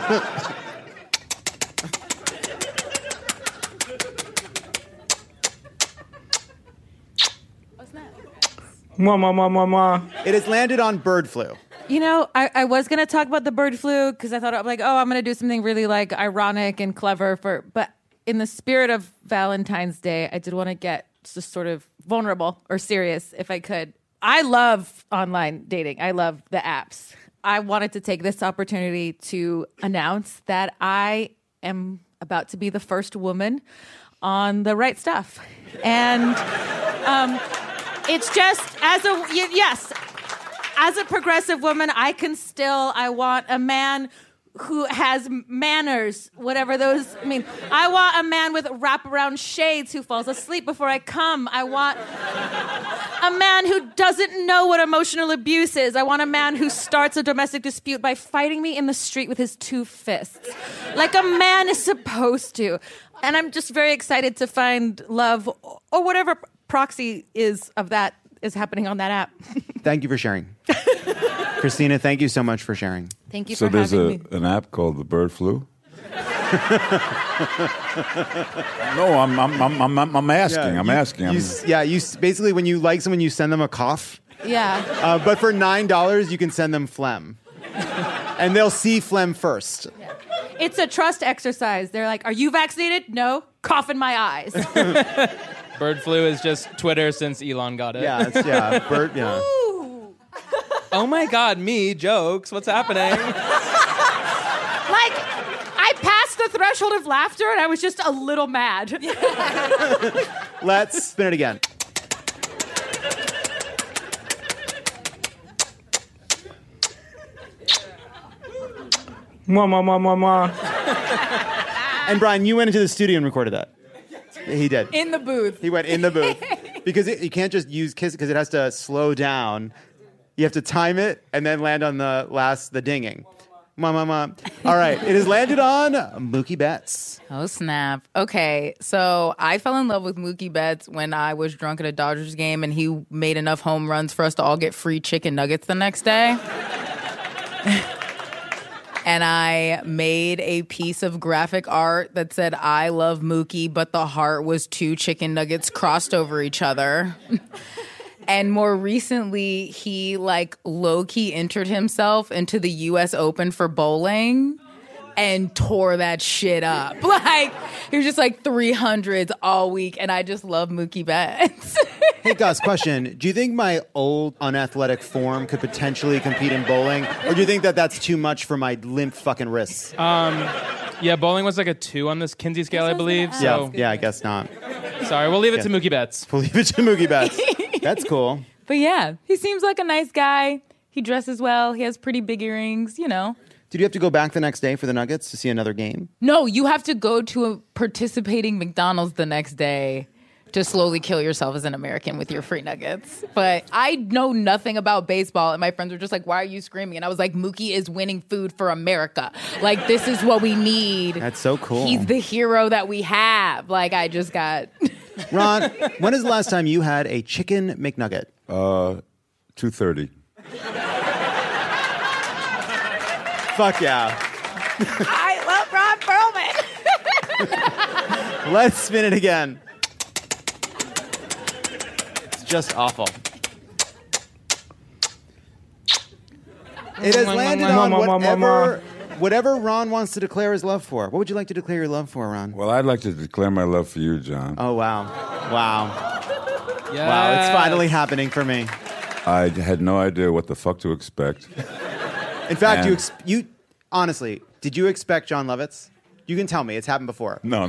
It has landed on bird flu. You know, I was going to talk about the bird flu because I thought, I'm going to do something really like ironic and clever but in the spirit of Valentine's Day, I did want to get just sort of vulnerable or serious if I could. I love online dating. I love the apps. I wanted to take this opportunity to announce that I am about to be the first woman on The Right Stuff. And it's just, as a progressive woman, I want a man who has manners, whatever those mean. I want a man with wraparound shades who falls asleep before I come. I want a man who doesn't know what emotional abuse is. I want a man who starts a domestic dispute by fighting me in the street with his 2 fists, like a man is supposed to. And I'm just very excited to find love or whatever proxy is of that is happening on that app. Thank you for sharing. Christina, thank you so much for sharing. Thank you for having me. So there's an app called the Bird Flu? No, I'm asking. I'm asking. You basically, when you like someone, you send them a cough. Yeah. But for $9, you can send them phlegm. And they'll see phlegm first. Yeah. It's a trust exercise. They're like, are you vaccinated? No. Cough in my eyes. Bird flu is just Twitter since Elon got it. Bird, yeah. Oh my God, me, jokes. What's happening? Like, I passed the threshold of laughter and I was just a little mad. Let's spin it again. And Brian, you went into the studio and recorded that. He did. In the booth. He went in the booth. Because you can't just use kiss because it has to slow down. You have to time it and then land on the dinging. All right. It has landed on Mookie Betts. Oh, snap. Okay. So I fell in love with Mookie Betts when I was drunk at a Dodgers game and he made enough home runs for us to all get free chicken nuggets the next day. And I made a piece of graphic art that said, I love Mookie, but the heart was 2 chicken nuggets crossed over each other. And more recently, he low-key entered himself into the U.S. Open for bowling. and tore that shit up. Like, he was just like 300s all week, and I just love Mookie Betts. Hey, Gus, question. Do you think my old unathletic form could potentially compete in bowling? Or do you think that that's too much for my limp fucking wrists? Yeah, bowling was like a 2 on this Kinsey scale, I believe. So. Yeah, I guess not. Sorry, we'll leave it to Mookie Betts. We'll leave it to Mookie Betts. That's cool. But yeah, he seems like a nice guy. He dresses well. He has pretty big earrings, you know. Did you have to go back the next day for the Nuggets to see another game? No, you have to go to a participating McDonald's the next day to slowly kill yourself as an American with your free nuggets. But I know nothing about baseball, and my friends were just like, why are you screaming? And I was like, Mookie is winning food for America. Like, this is what we need. That's so cool. He's the hero that we have. Like, I just got... Ron, when is the last time you had a chicken McNugget? 2:30. Fuck yeah. I love Ron Perlman. Let's spin it again. It's just awful. It has landed on whatever Ron wants to declare his love for. What would you like to declare your love for, Ron? Well, I'd like to declare my love for you, John. Oh, wow. Wow. Yes. Wow, it's finally happening for me. I had no idea what the fuck to expect. In fact, you honestly, did you expect John Lovitz? You can tell me. It's happened before. No.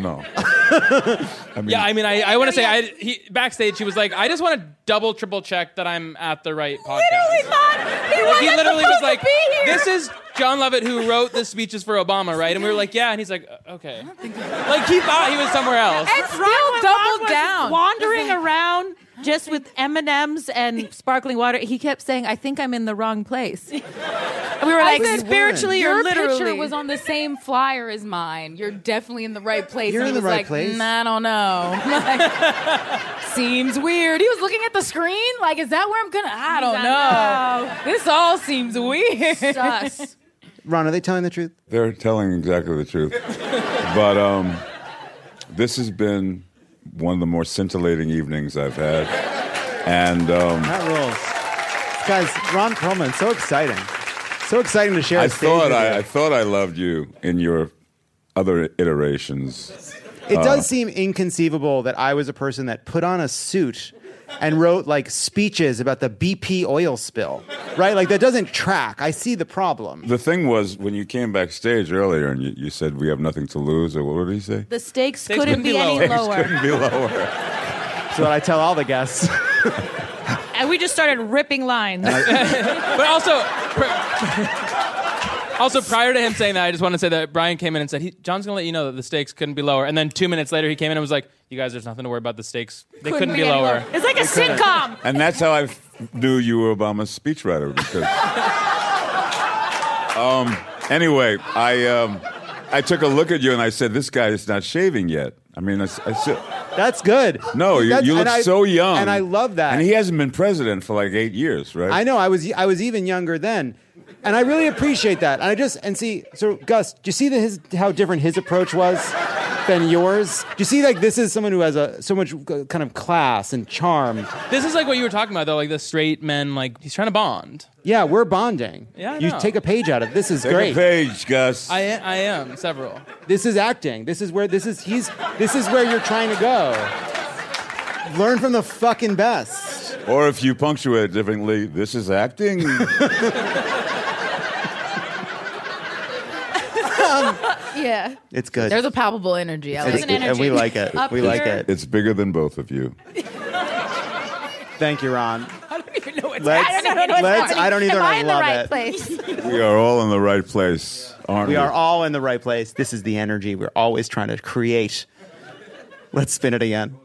I want to say, backstage, he was like, I just want to double, triple check that I'm at the right podcast. He literally was like, this is John Lovett who wrote the speeches for Obama, right? And we were like, yeah. And he's like, okay. Like, he thought he was somewhere else. And still doubled down. Wandering around just with M&Ms and sparkling water. He kept saying, I think I'm in the wrong place. And we were like, spiritually or literally. Your picture was on the same flyer as mine. You're definitely in the right place. You're and in he the was right like, place? I don't know. Seems weird. He was looking at the screen like, is that where I'm going to? I don't know. This all seems weird. Sus. Ron, are they telling the truth? They're telling exactly the truth. But this has been one of the more scintillating evenings I've had. And that rules. Guys, Ron Perlman, so exciting. So exciting to share a stage with you. I thought I loved you in your other iterations. It does seem inconceivable that I was a person that put on a suit and wrote like speeches about the BP oil spill, right? Like that doesn't track. I see the problem. The thing was, when you came backstage earlier and you said we have nothing to lose, or what did he say? The stakes couldn't be any lower. Couldn't be lower. That's what I tell all the guests. And we just started ripping lines. But also prior to him saying that, I just want to say that Brian came in and said, John's going to let you know that the stakes couldn't be lower. And then 2 minutes later, he came in and was like, you guys, there's nothing to worry about. The stakes, they couldn't be lower. It's like a sitcom. And that's how I knew you were Obama's speechwriter. Because, anyway, I took a look at you and I said, this guy is not shaving yet. I mean, I said, that's good. No, you look so young. And I love that. And he hasn't been president for like 8 years, right? I know. I was even younger then. And I really appreciate that. So Gus, do you see how different his approach was than yours? Do you see like this is someone who has so much kind of class and charm? This is like what you were talking about though, like the straight men, like he's trying to bond. Yeah, we're bonding. Yeah, I you know. take a page out of it. This is Take great. a page, Gus. I am several. This is acting. This is where you're trying to go. Learn from the fucking best. Or if you punctuate it differently, this is acting. Yeah. It's good. There's a palpable energy. I like it. And we like it. Up We like here. it. It's bigger than both of you. Thank you, Ron. I don't even know what's Let's- happening. I don't either. Am I I in the love right it. place? We are all in the right place, aren't we? We are all in the right place. This is the energy we're always trying to create. Let's spin it again.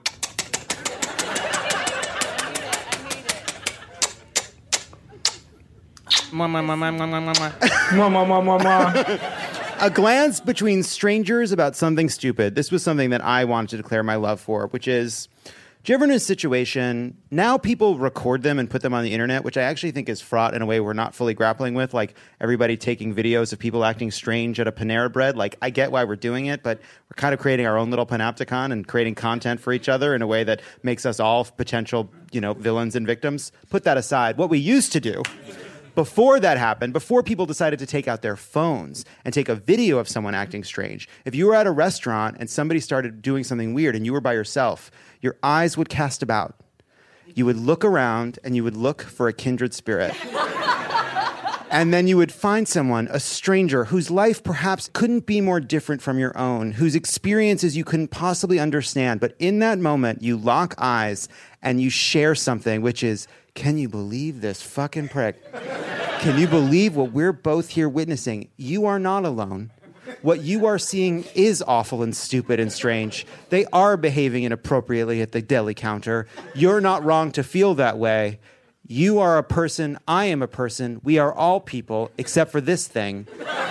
A glance between strangers about something stupid. This was something that I wanted to declare my love for, which is, do you ever in a situation, now people record them and put them on the internet, which I actually think is fraught in a way we're not fully grappling with, like everybody taking videos of people acting strange at a Panera Bread. Like, I get why we're doing it, but we're kind of creating our own little panopticon and creating content for each other in a way that makes us all potential, villains and victims. Put that aside. What we used to do before that happened, before people decided to take out their phones and take a video of someone acting strange, if you were at a restaurant and somebody started doing something weird and you were by yourself, your eyes would cast about. You would look around and you would look for a kindred spirit. And then you would find someone, a stranger, whose life perhaps couldn't be more different from your own, whose experiences you couldn't possibly understand. But in that moment, you lock eyes and you share something, which is, can you believe this fucking prick? Can you believe what we're both here witnessing? You are not alone. What you are seeing is awful and stupid and strange. They are behaving inappropriately at the deli counter. You're not wrong to feel that way. You are a person, I am a person, we are all people, except for this thing.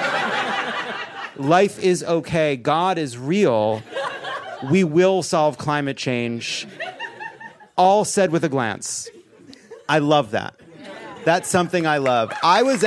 Life is okay, God is real, we will solve climate change. All said with a glance. I love that. That's something I love. I was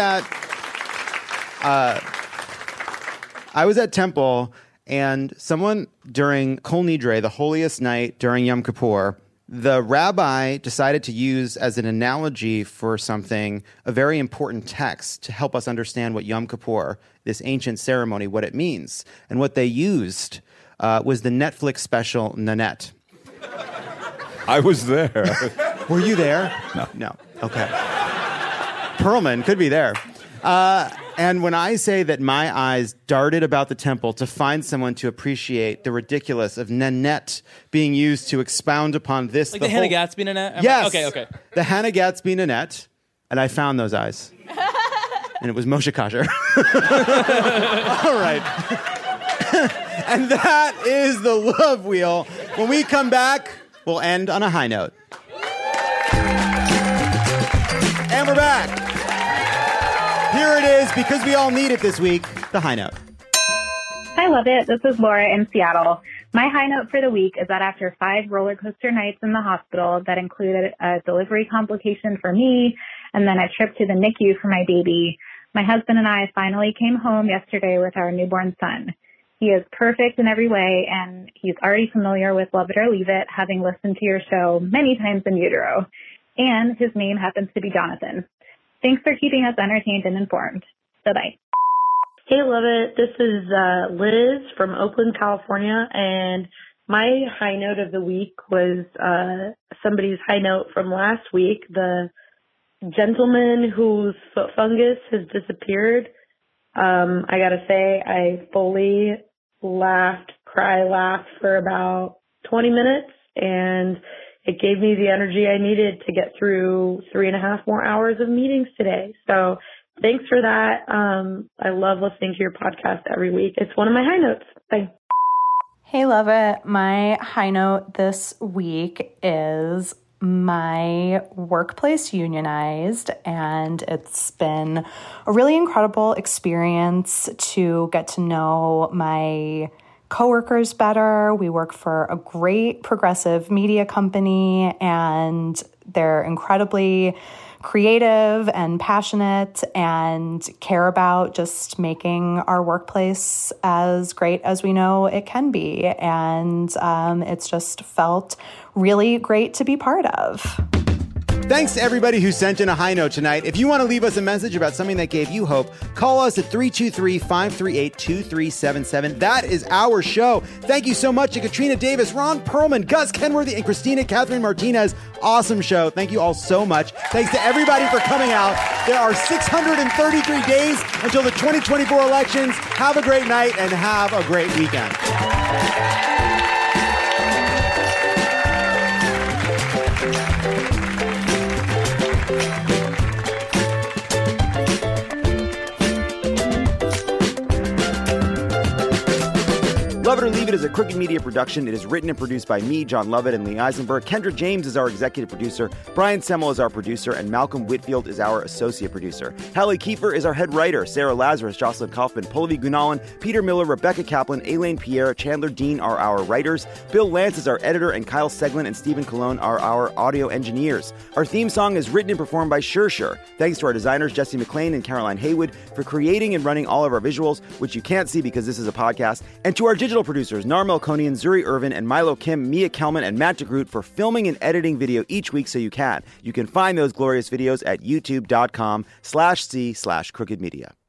at Temple, and someone during Kol Nidre, the holiest night during Yom Kippur, the rabbi decided to use as an analogy for something a very important text to help us understand what Yom Kippur, this ancient ceremony, what it means. And what they used was the Netflix special Nanette. I was there. Were you there? No. Okay. Perlman could be there. And when I say that my eyes darted about the temple to find someone to appreciate the ridiculous of Nanette being used to expound upon this. Like the Hannah Gatsby Nanette? Yes. Okay. The Hannah Gatsby Nanette. And I found those eyes. And it was Moshe Kasher. All right. And that is the Love Wheel. When we come back, we'll end on a high note. And we're back. Here it is, because we all need it this week, the high note. I love it. This is Laura in Seattle. My high note for the week is that after 5 roller coaster nights in the hospital that included a delivery complication for me and then a trip to the NICU for my baby, my husband and I finally came home yesterday with our newborn son. He is perfect in every way, and he's already familiar with Love It or Leave It, having listened to your show many times in utero. And his name happens to be Jonathan. Thanks for keeping us entertained and informed. Bye-bye. Hey, Love It. This is Liz from Oakland, California, and my high note of the week was somebody's high note from last week. The gentleman whose foot fungus has disappeared. I gotta say, I fully laughed for about 20 minutes, and it gave me the energy I needed to get through 3.5 more hours of meetings today. So thanks for that. I love listening to your podcast every week. It's one of my high notes. Bye. Hey, Love It. My high note this week is my workplace unionized, and it's been a really incredible experience to get to know my coworkers better. We work for a great progressive media company, and they're incredibly creative and passionate and care about just making our workplace as great as we know it can be. And it's just felt really great to be part of. Thanks to everybody who sent in a high note tonight. If you want to leave us a message about something that gave you hope, call us at 323-538-2377. That is our show. Thank you so much to Katrina Davis, Ron Perlman, Gus Kenworthy, and Christina Catherine Martinez. Awesome show. Thank you all so much. Thanks to everybody for coming out. There are 633 days until the 2024 elections. Have a great night and have a great weekend. Love It or Leave It is a Crooked Media production. It is written and produced by me, John Lovett, and Lee Eisenberg. Kendra James is our executive producer. Brian Semmel is our producer, and Malcolm Whitfield is our associate producer. Hallie Kiefer is our head writer. Sarah Lazarus, Jocelyn Kaufman, Pallavi Gunalan, Peter Miller, Rebecca Kaplan, Elaine Pierre, Chandler Dean are our writers. Bill Lance is our editor, and Kyle Seglin and Stephen Colon are our audio engineers. Our theme song is written and performed by Sure. Thanks to our designers, Jesse McLean and Caroline Haywood, for creating and running all of our visuals, which you can't see because this is a podcast, and to our digital producers, producers Nar Melkonian, Zuri Irvin, and Milo Kim, Mia Kelman, and Matt DeGroot for filming and editing video each week so you can. You can find those glorious videos at youtube.com/c/crookedmedia.